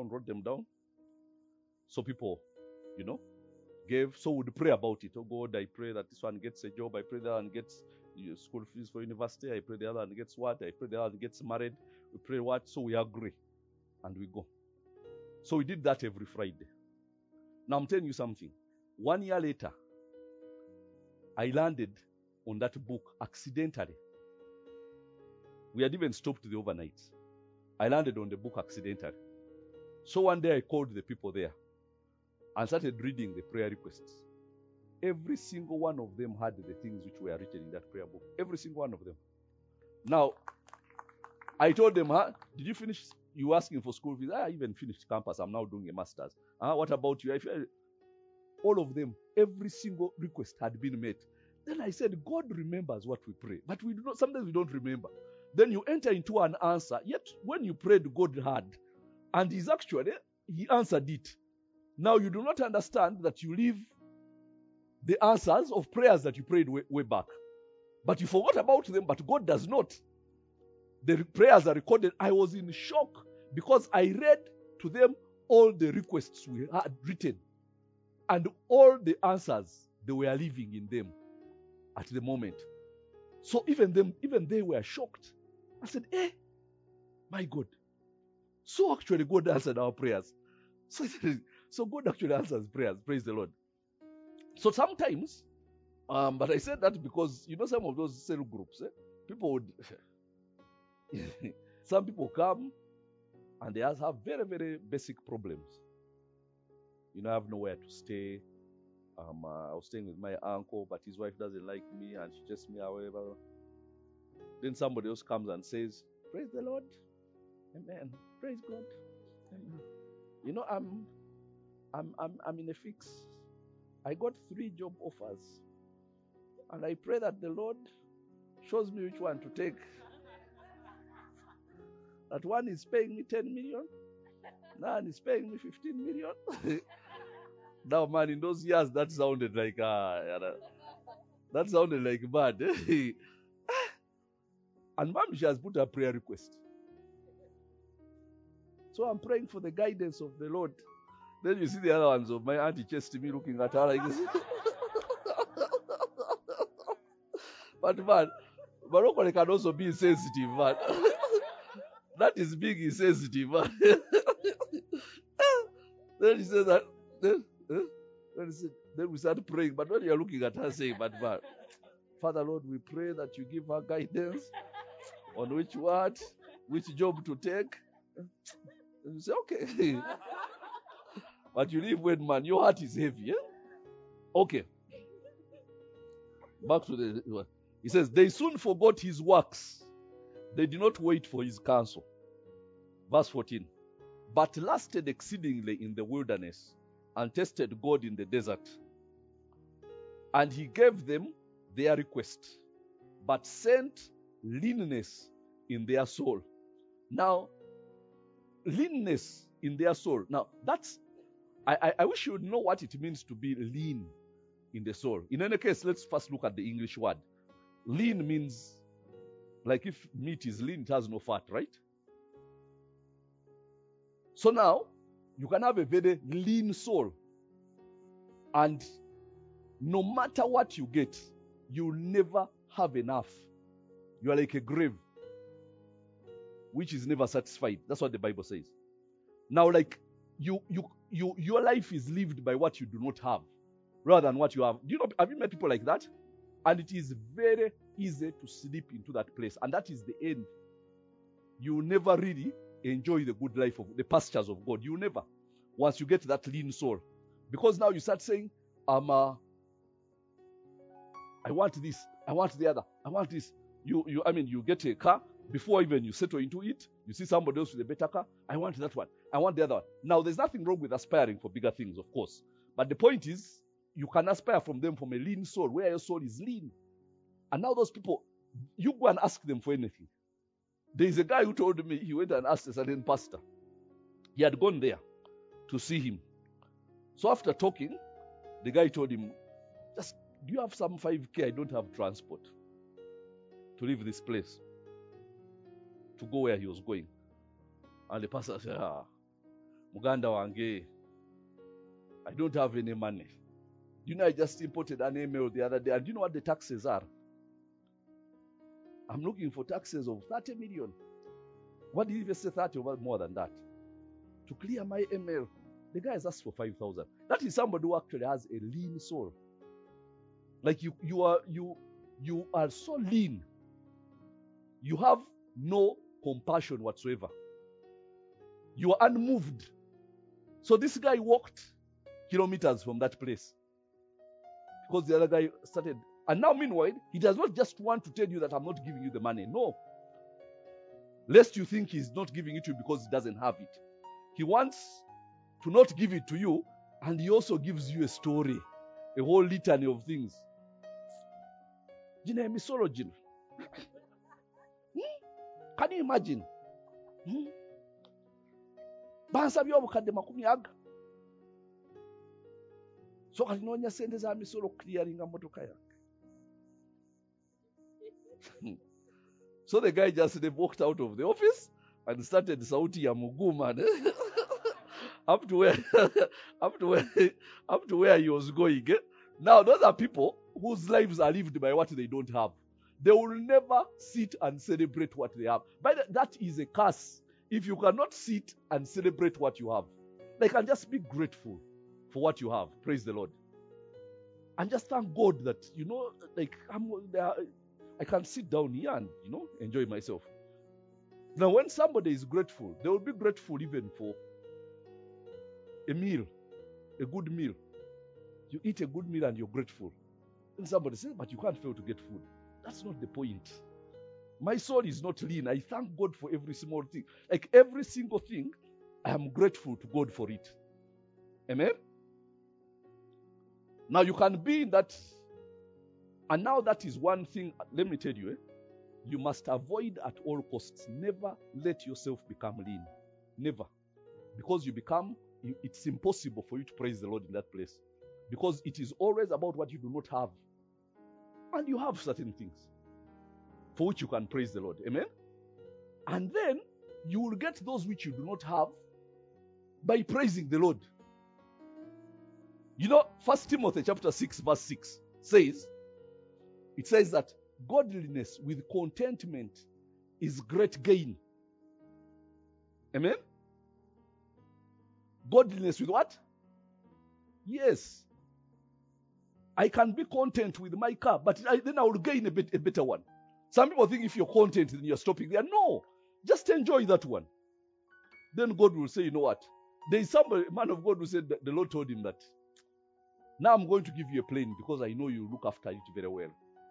So people, gave. So we'd pray about it. Oh God, I pray that this one gets a job. I pray that one gets school fees for university. I pray the other one gets what? I pray the other one gets married. We pray what? So we agree. And we go. So we did that every Friday. Now I'm telling you something. 1 year later, I landed on that book accidentally. We had even stopped the overnight. I landed on the book accidentally. So one day I called the people there and started reading the prayer requests. Every single one of them had the things which were written in that prayer book. Every single one of them. Now, I told them, did you finish? You were asking for school fees. I even finished campus. I'm now doing a master's. What about you? All of them, every single request had been made. Then I said, God remembers what we pray. But we do not. Sometimes we don't remember. Then you enter into an answer. Yet when you prayed, God heard. And He answered it. Now you do not understand that you leave the answers of prayers that you prayed way back. But you forgot about them, but God does not. The prayers are recorded. I was in shock because I read to them all the requests we had written and all the answers they were living in them at the moment. So even they were shocked. I said, my God. So actually God answered our prayers. So God actually answers prayers. Praise the Lord. So sometimes, but I said that because, some of those cell groups, people would, some people come and they have very, very basic problems. I have nowhere to stay. I was staying with my uncle, but his wife doesn't like me and she chases me, however. Then somebody else comes and says, praise the Lord. Amen. Praise God. Amen. I'm in a fix. I got 3 job offers. And I pray that the Lord shows me which one to take. That one is paying me 10 million. That one is paying me 15 million. Now, man, in those years, that sounded like bad. And mom, she has put a prayer request. So I'm praying for the guidance of the Lord. Then you see the other ones of my auntie chasing me, looking at her like this. But man, Morocco can also be insensitive, man. That is being insensitive, man. Then he said that. Then we start praying. But when you're looking at her saying, but man, Father Lord, we pray that you give her guidance on which job to take. And you say, okay. But you leave when, man, your heart is heavy. Okay. Back to the. He says, they soon forgot his works. They did not wait for his counsel. Verse 14. But lasted exceedingly in the wilderness and tested God in the desert. And he gave them their request, but sent leanness in their soul. Now, leanness in their soul. Now, that's, I wish you would know what it means to be lean in the soul. In any case, let's first look at the English word. Lean means, like if meat is lean, it has no fat, right? So now, you can have a very lean soul. And no matter what you get, you'll never have enough. You are like a grave, which is never satisfied. That's what the Bible says. Now, like, your life is lived by what you do not have, rather than what you have. Do you know, have you met people like that? And it is very easy to slip into that place. And that is the end. You will never really enjoy the good life of the pastures of God. You will never. Once you get that lean soul. Because now you start saying, I want this, I want the other, I want this. You get a car, before even you settle into it, you see somebody else with a better car, I want that one, I want the other one. Now, there's nothing wrong with aspiring for bigger things, of course. But the point is, you can aspire from them from a lean soul, where your soul is lean. And now those people, you go and ask them for anything. There is a guy who told me, he went and asked a certain pastor. He had gone there to see him. So after talking, the guy told him, just, do you have some 5K? I don't have transport to leave this place, to go where he was going. And the pastor said, Muganda wange, I don't have any money. You know, I just imported an email the other day, and do you know what the taxes are? I'm looking for taxes of 30 million. What did you even say 30 or more than that? To clear my email. The guy has asked for 5,000. That is somebody who actually has a lean soul. Like you are so lean. You have no compassion whatsoever. You are unmoved. So this guy walked kilometers from that place. Because the other guy started. And now meanwhile, he does not just want to tell you that I'm not giving you the money. No. Lest you think he's not giving it to you because he doesn't have it. He wants to not give it to you, and he also gives you a story, a whole litany of things. Can you imagine? Bansabye obukadde 40. So kalinonya sente za misolo clearinga motoka yange. So the guy just walked out of the office and started sauti ya muguma up to where he was going. Now those are people whose lives are lived by what they don't have. They will never sit and celebrate what they have. But that is a curse. If you cannot sit and celebrate what you have, like, and just be grateful for what you have. Praise the Lord. And just thank God that, like, I can sit down here and, enjoy myself. Now, when somebody is grateful, they will be grateful even for a meal, a good meal. You eat a good meal and you're grateful. And somebody says, but you can't fail to get food. That's not the point. My soul is not lean. I thank God for every small thing. Like every single thing, I am grateful to God for it. Amen? Now you can be in that. And now that is one thing, let me tell you, you must avoid at all costs. Never let yourself become lean. Never. Because it's impossible for you to praise the Lord in that place. Because it is always about what you do not have. And you have certain things for which you can praise the Lord. Amen? And then you will get those which you do not have by praising the Lord. 1 Timothy chapter 6 verse 6 says, it says that godliness with contentment is great gain. Amen? Godliness with what? Yes. I can be content with my car, but then I will gain a better one. Some people think if you're content, then you're stopping there. No. Just enjoy that one. Then God will say, you know what? There is somebody, man of God, who said that the Lord told him that, now I'm going to give you a plane because I know you look after it very well.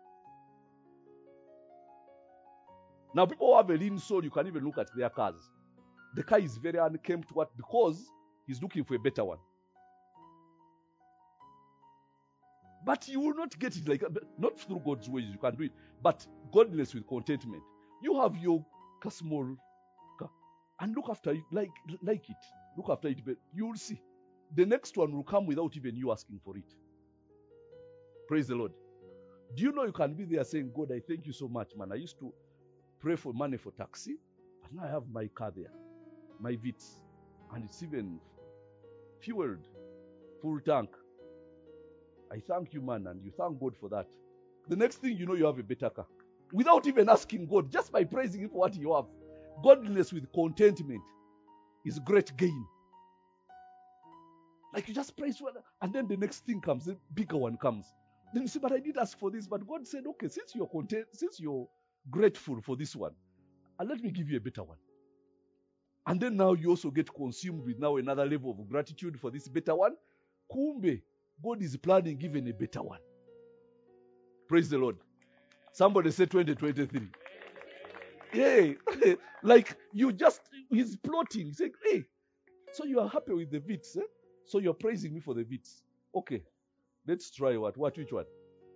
Now, people who have a lean soul, you can even look at their cars. The car is very unkempt because he's looking for a better one. But you will not get it like that. Not through God's ways, you can do it. But godliness with contentment. You have your small car and look after it, like it. Look after it. But you will see. The next one will come without even you asking for it. Praise the Lord. Do you know you can be there saying, God, I thank you so much, man. I used to pray for money for taxi, but now I have my car there, my Vitz, and it's even fueled, full tank. I thank you, man, and you thank God for that. The next thing you know, you have a better car. Without even asking God, just by praising Him for what you have. Godliness with contentment is great gain. Like you just praise for that, and then the next thing comes, the bigger one comes. Then you say, but I did ask for this. But God said, okay, since you're content, since you're grateful for this one, and let me give you a better one. And then now you also get consumed with now another level of gratitude for this better one. Kumbe, God is planning even a better one. Praise the Lord. Somebody say 2023. Hey, like you just, he's plotting. He's saying, hey, so you are happy with the Vitz, eh? So you're praising me for the Vitz. Okay, let's try what? Which one?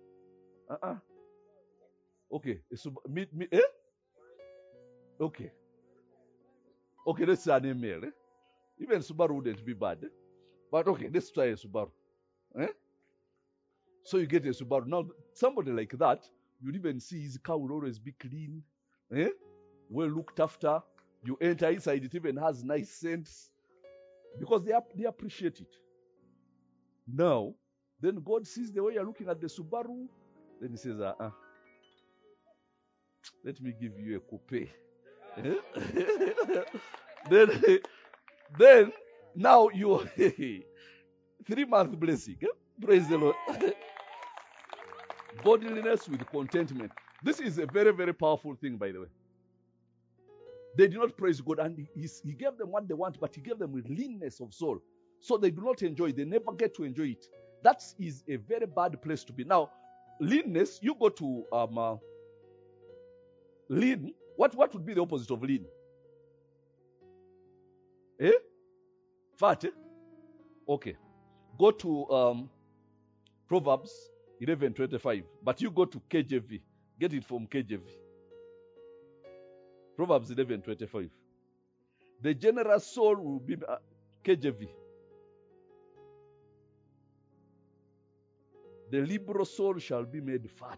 Okay, eh? Okay. Okay, let's say an email. Eh? Even Subaru wouldn't be bad. Eh? But okay, let's try a Subaru. Eh? So you get a Subaru. Now, somebody like that, you'll even see his car will always be clean, eh? Well looked after. You enter inside, it even has nice scents. Because they appreciate it. Now, then God sees the way you're looking at the Subaru. Then He says, let me give you a coupe. then now you 3-month blessing. Eh? Praise the Lord. Godliness with contentment. This is a very, very powerful thing, by the way. They did not praise God, and he gave them what they want, but He gave them with leanness of soul. So they do not enjoy it. They never get to enjoy it. That is a very bad place to be. Now, leanness, you go to lean. What would be the opposite of lean? Eh? Fat, eh? Okay. Go to Proverbs 11:25. But you go to KJV. Get it from KJV. Proverbs 11:25. The generous soul will be KJV. The liberal soul shall be made fat.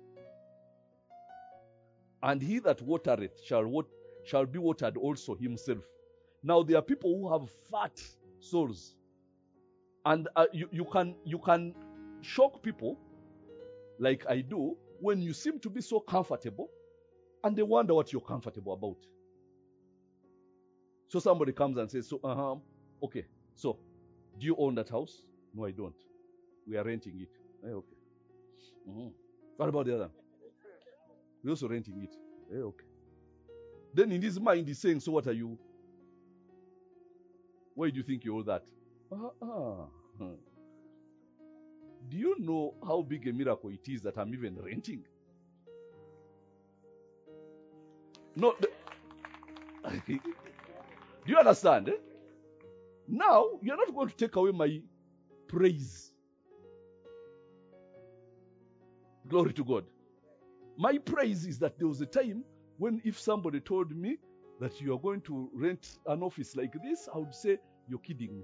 And he that watereth shall be watered also himself. Now there are people who have fat souls. And you can shock people like I do when you seem to be so comfortable and they wonder what you're comfortable about. So somebody comes and says, okay, so do you own that house? No, I don't. We are renting it. Okay. Mm-hmm. What about the other? We're also renting it. Okay. Then in his mind he's saying, so what are you? Why do you think you owe that? Do you know how big a miracle it is that I'm even renting? No. Do you understand? Eh? Now, you're not going to take away my praise. Glory to God. My praise is that there was a time when if somebody told me that you are going to rent an office like this, I would say, you're kidding me.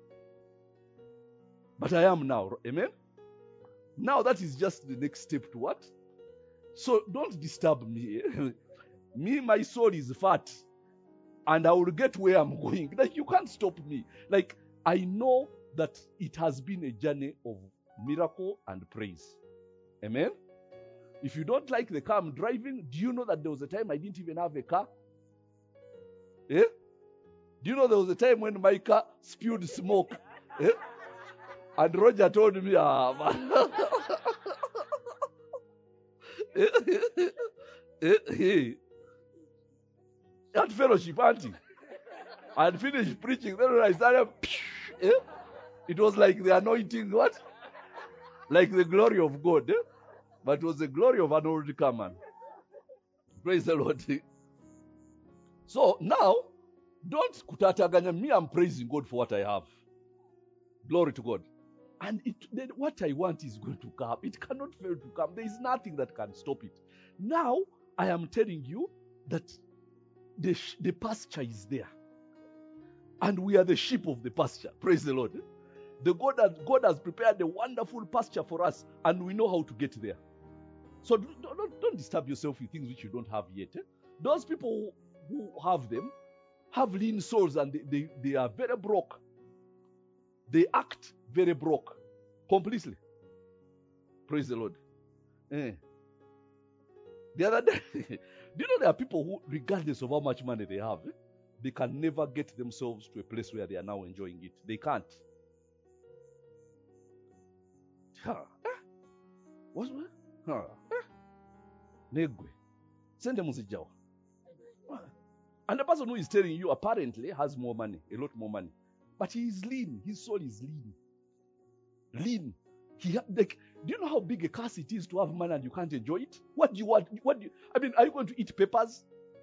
But I am now. Amen? Now that is just the next step to what? So don't disturb me. Me, my soul is fat. And I will get where I'm going. Like, you can't stop me. Like, I know that it has been a journey of miracle and praise. Amen? If you don't like the car I'm driving, do you know that there was a time I didn't even have a car? Eh? Do you know there was a time when my car spewed smoke? Eh? And Roger told me, man. At fellowship, auntie. I had finished preaching. Then when I started, it was like the anointing, what? Like the glory of God. Eh? But it was the glory of an old car man. Praise the Lord. So now, don't kutataganya me. I'm praising God for what I have. Glory to God. And then what I want is going to come. It cannot fail to come. There is nothing that can stop it. Now, I am telling you that the pasture is there. And we are the sheep of the pasture. Praise the Lord. God has prepared a wonderful pasture for us, and we know how to get there. So don't disturb yourself with things which you don't have yet. Those people who have them have lean souls, and they are very broke. They act very broke. Completely. Praise the Lord. The other day, do you know there are people who, regardless of how much money they have, they can never get themselves to a place where they are now enjoying it. They can't. What's that? Negwe. Send them Muzijawa. And the person who is telling you apparently has more money, a lot more money. But he is lean. His soul is lean. Lean. Do you know how big a curse it is to have money and you can't enjoy it? What do you want? Are you going to eat peppers?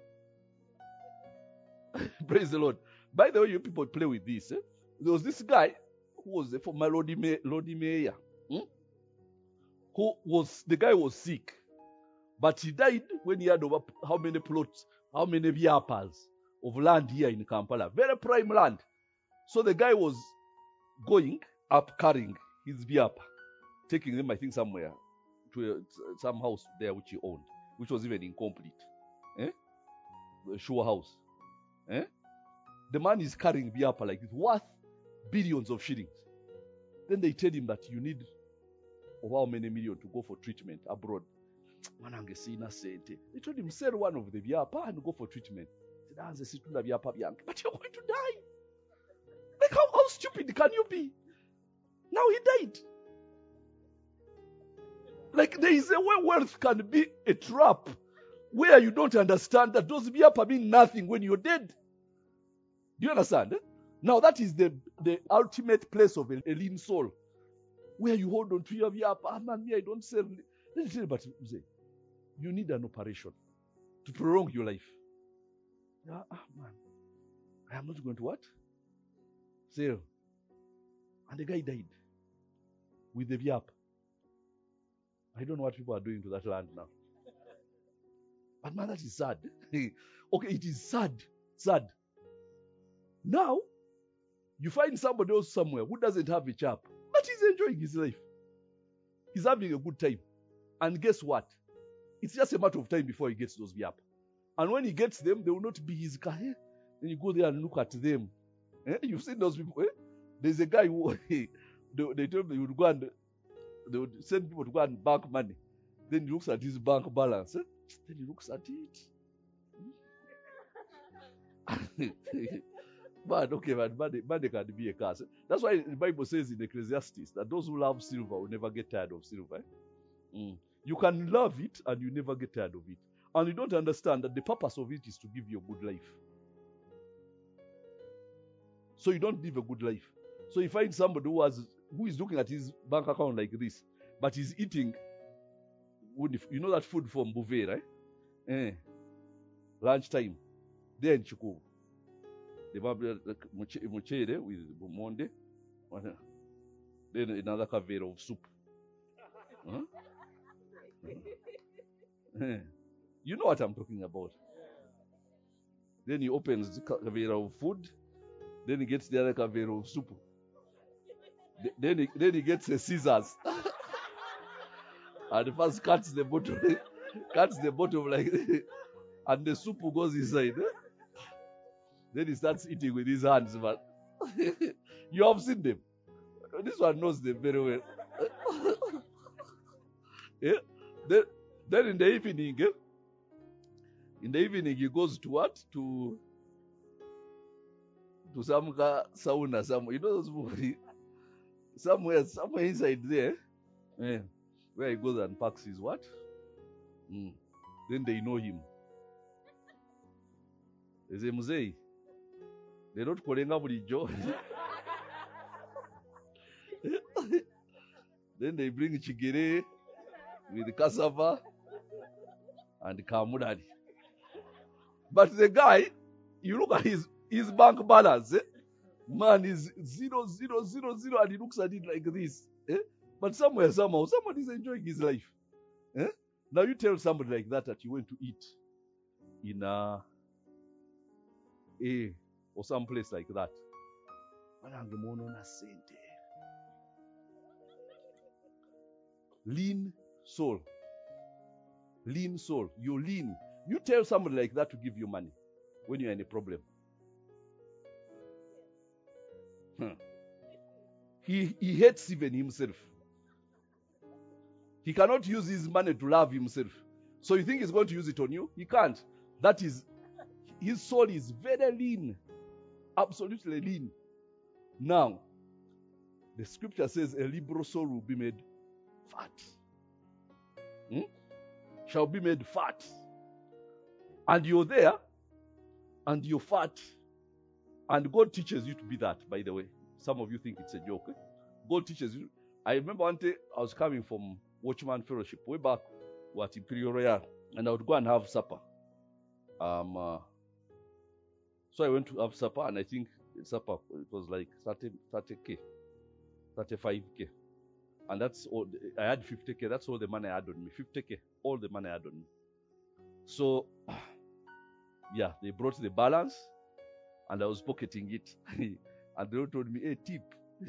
Praise the Lord. By the way, you people play with this. There was this guy who was for my Lodi Mayor. The guy was sick. But he died when he had over how many plots, how many viapas of land here in Kampala. Very prime land. So the guy was going up carrying his viapa, taking him, I think, somewhere to some house there which he owned, which was even incomplete. The Shua house. The man is carrying viapa like it's worth billions of shillings. Then they tell him that you need over how many million to go for treatment abroad. They told him, sell one of the viapa and go for treatment. He said, but you're going to die. Like, how stupid can you be? Now he died. Like, there is a way wealth can be a trap where you don't understand that those viapa mean nothing when you're dead. Do you understand? Now, that is the ultimate place of a lean soul, where you hold on to your viapa. Man, I don't sell. Let me tell you about it. You need an operation to prolong your life. Man, I am not going to what? Sell. And the guy died with the viap. I don't know what people are doing to that land now. But man, that is sad. Okay, it is sad. Sad. Now, you find somebody else somewhere who doesn't have a chap, but he's enjoying his life. He's having a good time. And guess what? It's just a matter of time before he gets those viap. And when he gets them, they will not be his car. Then you go there and look at them. You've seen those people. There's a guy who they told me he would go and they would send people to go and bank money. Then he looks at his bank balance. Then he looks at it. Money can be a curse. That's why the Bible says in Ecclesiastes that those who love silver will never get tired of silver. You can love it and you never get tired of it. And you don't understand that the purpose of it is to give you a good life. So you don't live a good life. So you find somebody who is looking at his bank account like this, but he's eating, you know that food from buffet, right? Lunchtime. There in Chikubu. They have muchere with monde. Then another kavera of soup. You know what I'm talking about. Then he opens the kavera of food. Then he gets the other kavera of soup. Then he gets the scissors. And first cuts the bottom like and the soup goes inside. Then he starts eating with his hands, man. You have seen them. This one knows them very well. Then in the evening he goes to what? To some sauna somewhere. You know those movies? Somewhere inside there. Where he goes and packs his what? Then they know him. They say, Muzei, they're not calling up with Joe. Then they bring chigere with cassava and kamudari. But the guy, you look at his bank balance, man is 0, 0, 0, 0, and he looks at it like this. Eh? But somewhere, somehow, somebody's enjoying his life. Eh? Now you tell somebody like that you went to eat in a or some place like that. Lean soul. Lean soul. You're lean. You tell somebody like that to give you money when you're in a problem. He hates even himself. He cannot use his money to love himself. So you think he's going to use it on you? He can't. That is, his soul is very lean. Absolutely lean. Now, the scripture says a liberal soul will be made fat. Shall be made fat. And you're there, and you're fat. And God teaches you to be that, by the way. Some of you think it's a joke. God teaches you. I remember one day I was coming from Watchman Fellowship way back at Imperial Royal, and I would go and have supper. So I went to have supper, and I think supper, it was like 30K, 35K. And that's all, I had 50K, that's all the money I had on me. 50K, all the money I had on me. So, yeah, they brought the balance, and I was pocketing it. And they told me, hey, tip.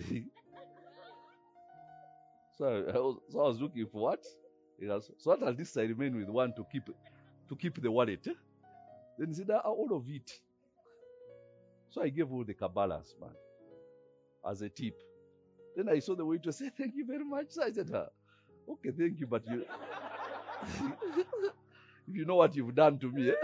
So I was looking for what? So at least I remain with one to keep the wallet. Then he said, all of it. So I gave all the Kabbalahs, man, as a tip. Then I saw the waiter say, thank you very much. So I said, okay, thank you, but you if you know what you've done to me.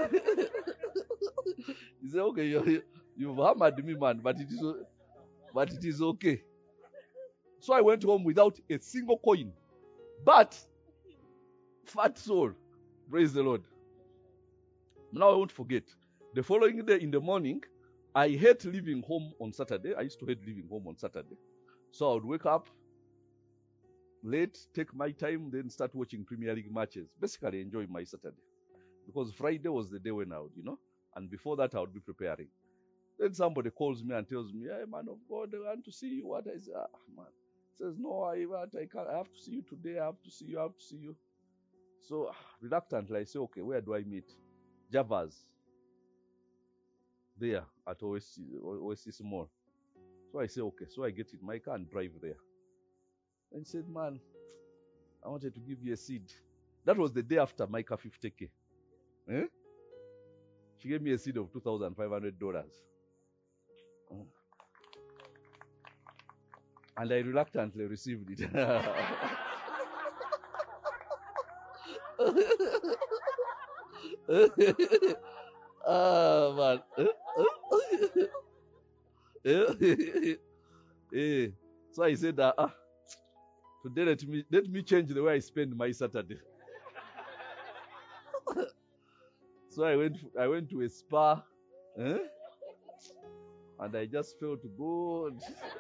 He said, okay, you've hammered me, man, but it is okay. So I went home without a single coin. But fat soul, praise the Lord. Now I won't forget. The following day in the morning, I hate leaving home on Saturday. I used to hate leaving home on Saturday. So I would wake up late, take my time, then start watching Premier League matches. Basically enjoying my Saturday. Because Friday was the day when I would, and before that I would be preparing. Then somebody calls me and tells me, hey, man of God, I want to see you. What I say, man. Says, no, I can't. I have to see you today. I have to see you. So, reluctantly, I say, okay, where do I meet? Javas. There, at OSC Mall. So I say, okay. So I get in my car and drive there. And he said, man, I wanted to give you a seed. That was the day after Micah 50K. She gave me a seed of $2,500. And I reluctantly received it. Man. So I said, today let me change the way I spend my Saturday. So I went to a spa, and I just felt good.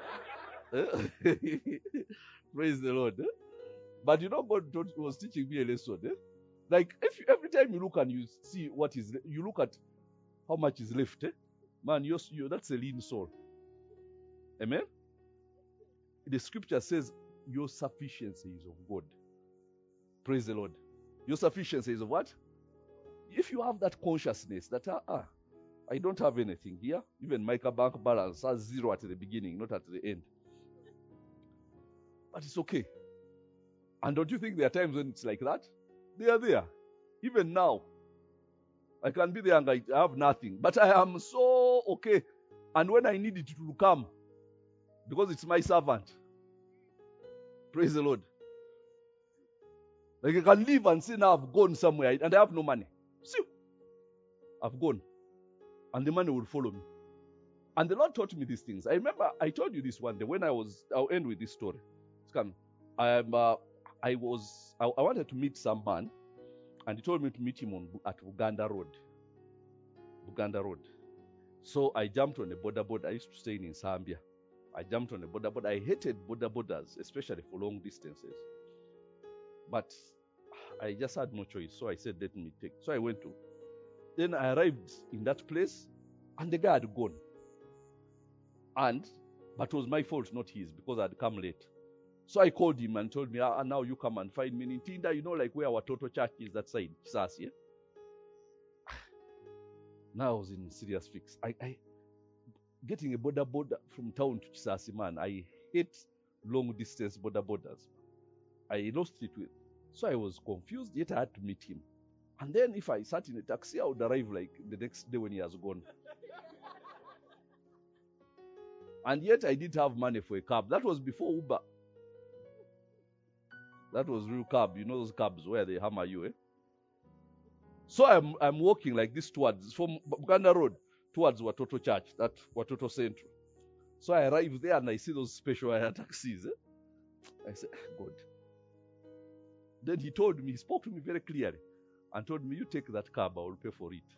Praise the Lord. But God was teaching me a lesson. Like every time you look and you see you look at how much is left. Man, that's a lean soul. Amen. The scripture says your sufficiency is of God. Praise the Lord. Your sufficiency is of what? If you have that consciousness that I don't have anything here, even my bank balance has 0 at the beginning, not at the end. But it's okay. And don't you think there are times when it's like that? They are there. Even now, I can be there and I have nothing. But I am so okay. And when I need it to come, because it's my servant. Praise the Lord. Like I can leave and say, now I've gone somewhere and I have no money. See, I've gone. And the money will follow me. And the Lord taught me these things. I remember I told you this one day when I'll end with this story. It's coming. I wanted to meet some man, and he told me to meet him at Buganda Road. Buganda Road. So I jumped on a border board. I used to stay in Zambia. I jumped on a border board. I hated border borders, especially for long distances. But I just had no choice. So I said, let me take. So I went to. Then I arrived in that place, and the guy had gone. But it was my fault, not his, because I had come late. So I called him and told me, now you come and find me in Tinda, like where our total church is, that side, Kisasi, yeah? Now I was in serious fix. I getting a border from town to Kisasi, man, I hate long distance borders. I lost it with. So I was confused, yet I had to meet him. And then if I sat in a taxi, I would arrive like the next day when he has gone. And yet I didn't have money for a cab. That was before Uber. That was real cab. You know those cabs where they hammer you, eh? So I'm walking like this towards, from Buganda Road towards Watoto Church, that Watoto Central. So I arrive there and I see those special air taxis, eh? I said, God. Then he spoke to me very clearly and told me, you take that cab, I will pay for it.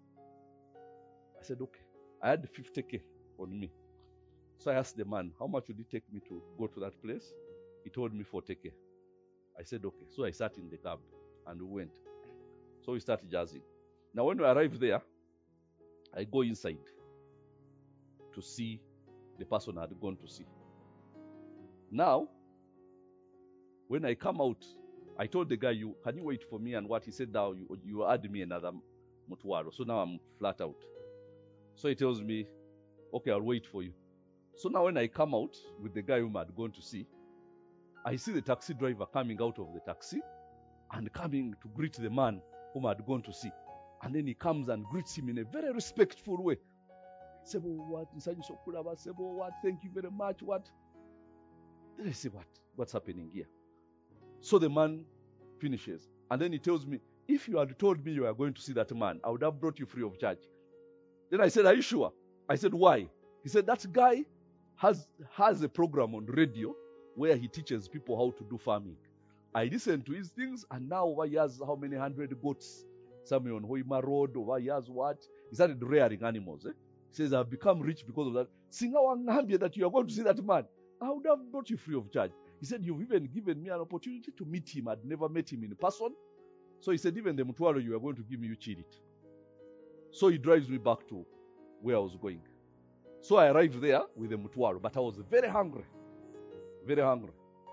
I said, okay. I had 50K on me. So I asked the man, how much would it take me to go to that place? He told me 40K. I said, okay. So I sat in the cab and we went. So we started jazzing. Now when we arrived there, I go inside to see the person I had gone to see. Now, when I come out, I told the guy, can you wait for me and what? He said, now you add me another mutwaro. So now I'm flat out. So he tells me, okay, I'll wait for you. So now when I come out with the guy whom I had gone to see, I see the taxi driver coming out of the taxi and coming to greet the man whom I had gone to see. And then he comes and greets him in a very respectful way. Sebo, what? Sebo, what? Thank you very much. What? Then I say, what's happening here? So the man finishes. And then he tells me, if you had told me you were going to see that man, I would have brought you free of charge. Then I said, are you sure? I said, why? He said, that guy has a program on radio where he teaches people how to do farming. I listened to his things, and now over he has how many 100 goats? Somewhere on Hoima Road, over he has what? He started rearing animals. He says, I've become rich because of that. Singa that you are going to see that man. I would have brought you free of charge. He said, you've even given me an opportunity to meet him. I'd never met him in person. So he said, even the mutwaro you are going to give me, you cheat it. So he drives me back to where I was going. So I arrived there with the mutwaro, but I was very hungry. Very hungry.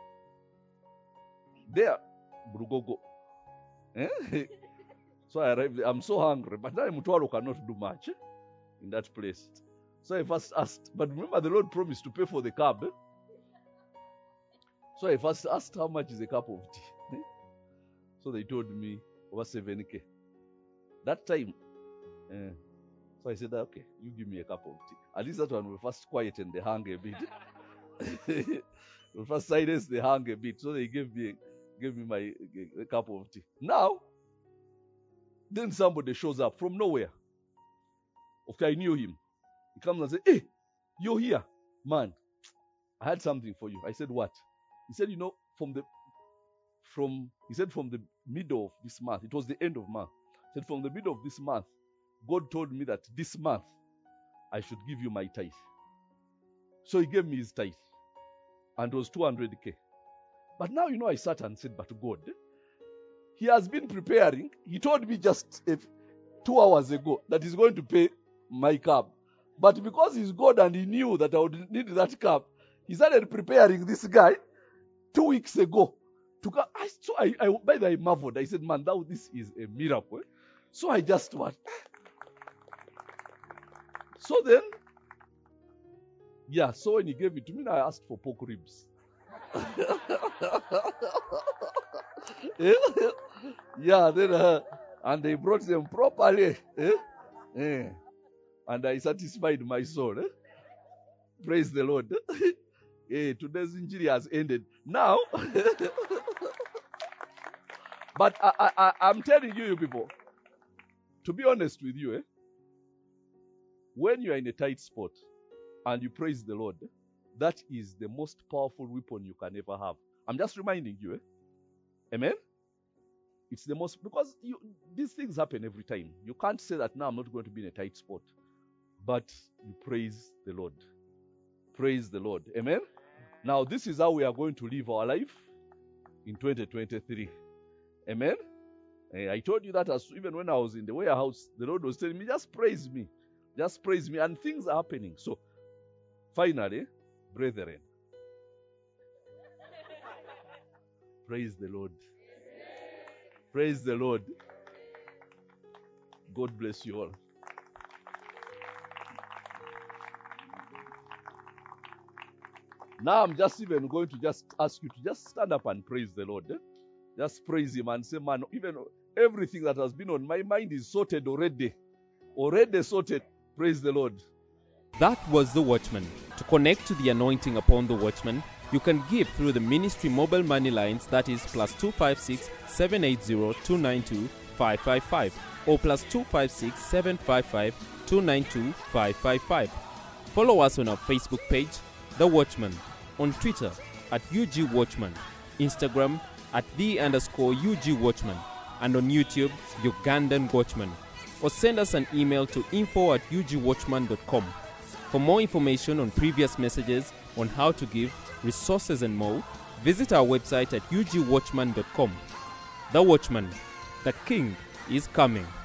There, Brugogo. So I arrived there. I'm so hungry, but now mutwaro cannot do much in that place. So I first asked, but remember the Lord promised to pay for the cab. So I first asked, how much is a cup of tea? So they told me over 7K. That time, so I said, okay, you give me a cup of tea. At least that one will first quieten the hunger a bit. We'll first silence the hunger a bit. So they gave me my a cup of tea. Now, then somebody shows up from nowhere. Okay, I knew him. He comes and says, hey, you're here. Man, I had something for you. I said, what? He said, from the middle of this month, it was the end of month. He said, from the middle of this month, God told me that this month I should give you my tithe. So he gave me his tithe. And it was 200K. But now, I sat and said, but God, he has been preparing. He told me just 2 hours ago that he's going to pay my cab. But because he's God and he knew that I would need that cab, he started preparing this guy 2 weeks ago. So I by the way, I marveled. I said, man, now this is a miracle. So I just what? So then, so when he gave it to me, I asked for pork ribs. Then and they brought them properly. And I satisfied my soul. Praise the Lord. Today's injury has ended. Now, but I'm telling you people, to be honest with you, when you are in a tight spot and you praise the Lord, that is the most powerful weapon you can ever have. I'm just reminding you. Amen? It's the most, because these things happen every time. You can't say that now I'm not going to be in a tight spot. But you praise the Lord. Praise the Lord. Amen? Now, this is how we are going to live our life in 2023. Amen? I told you that even when I was in the warehouse, the Lord was telling me, just praise me. Just praise me. And things are happening. So, finally, brethren, Praise the Lord. Praise the Lord. God bless you all. Now I'm just even going to just ask you to just stand up and praise the Lord. Just praise him and say, man, even everything that has been on my mind is sorted already. Already sorted. Praise the Lord. That was The Watchman. To connect to the anointing upon The Watchman, you can give through the ministry mobile money lines, that is +256 780 292 555 or +256 755 292 555. Follow us on our Facebook page, The Watchman, on Twitter at UG Watchman, Instagram at @the_UG Watchman, and on YouTube, Ugandan Watchman. Or send us an email to info@ugwatchman.com. For more information on previous messages, on how to give, resources and more, visit our website at ugwatchman.com. The Watchman, the King is coming.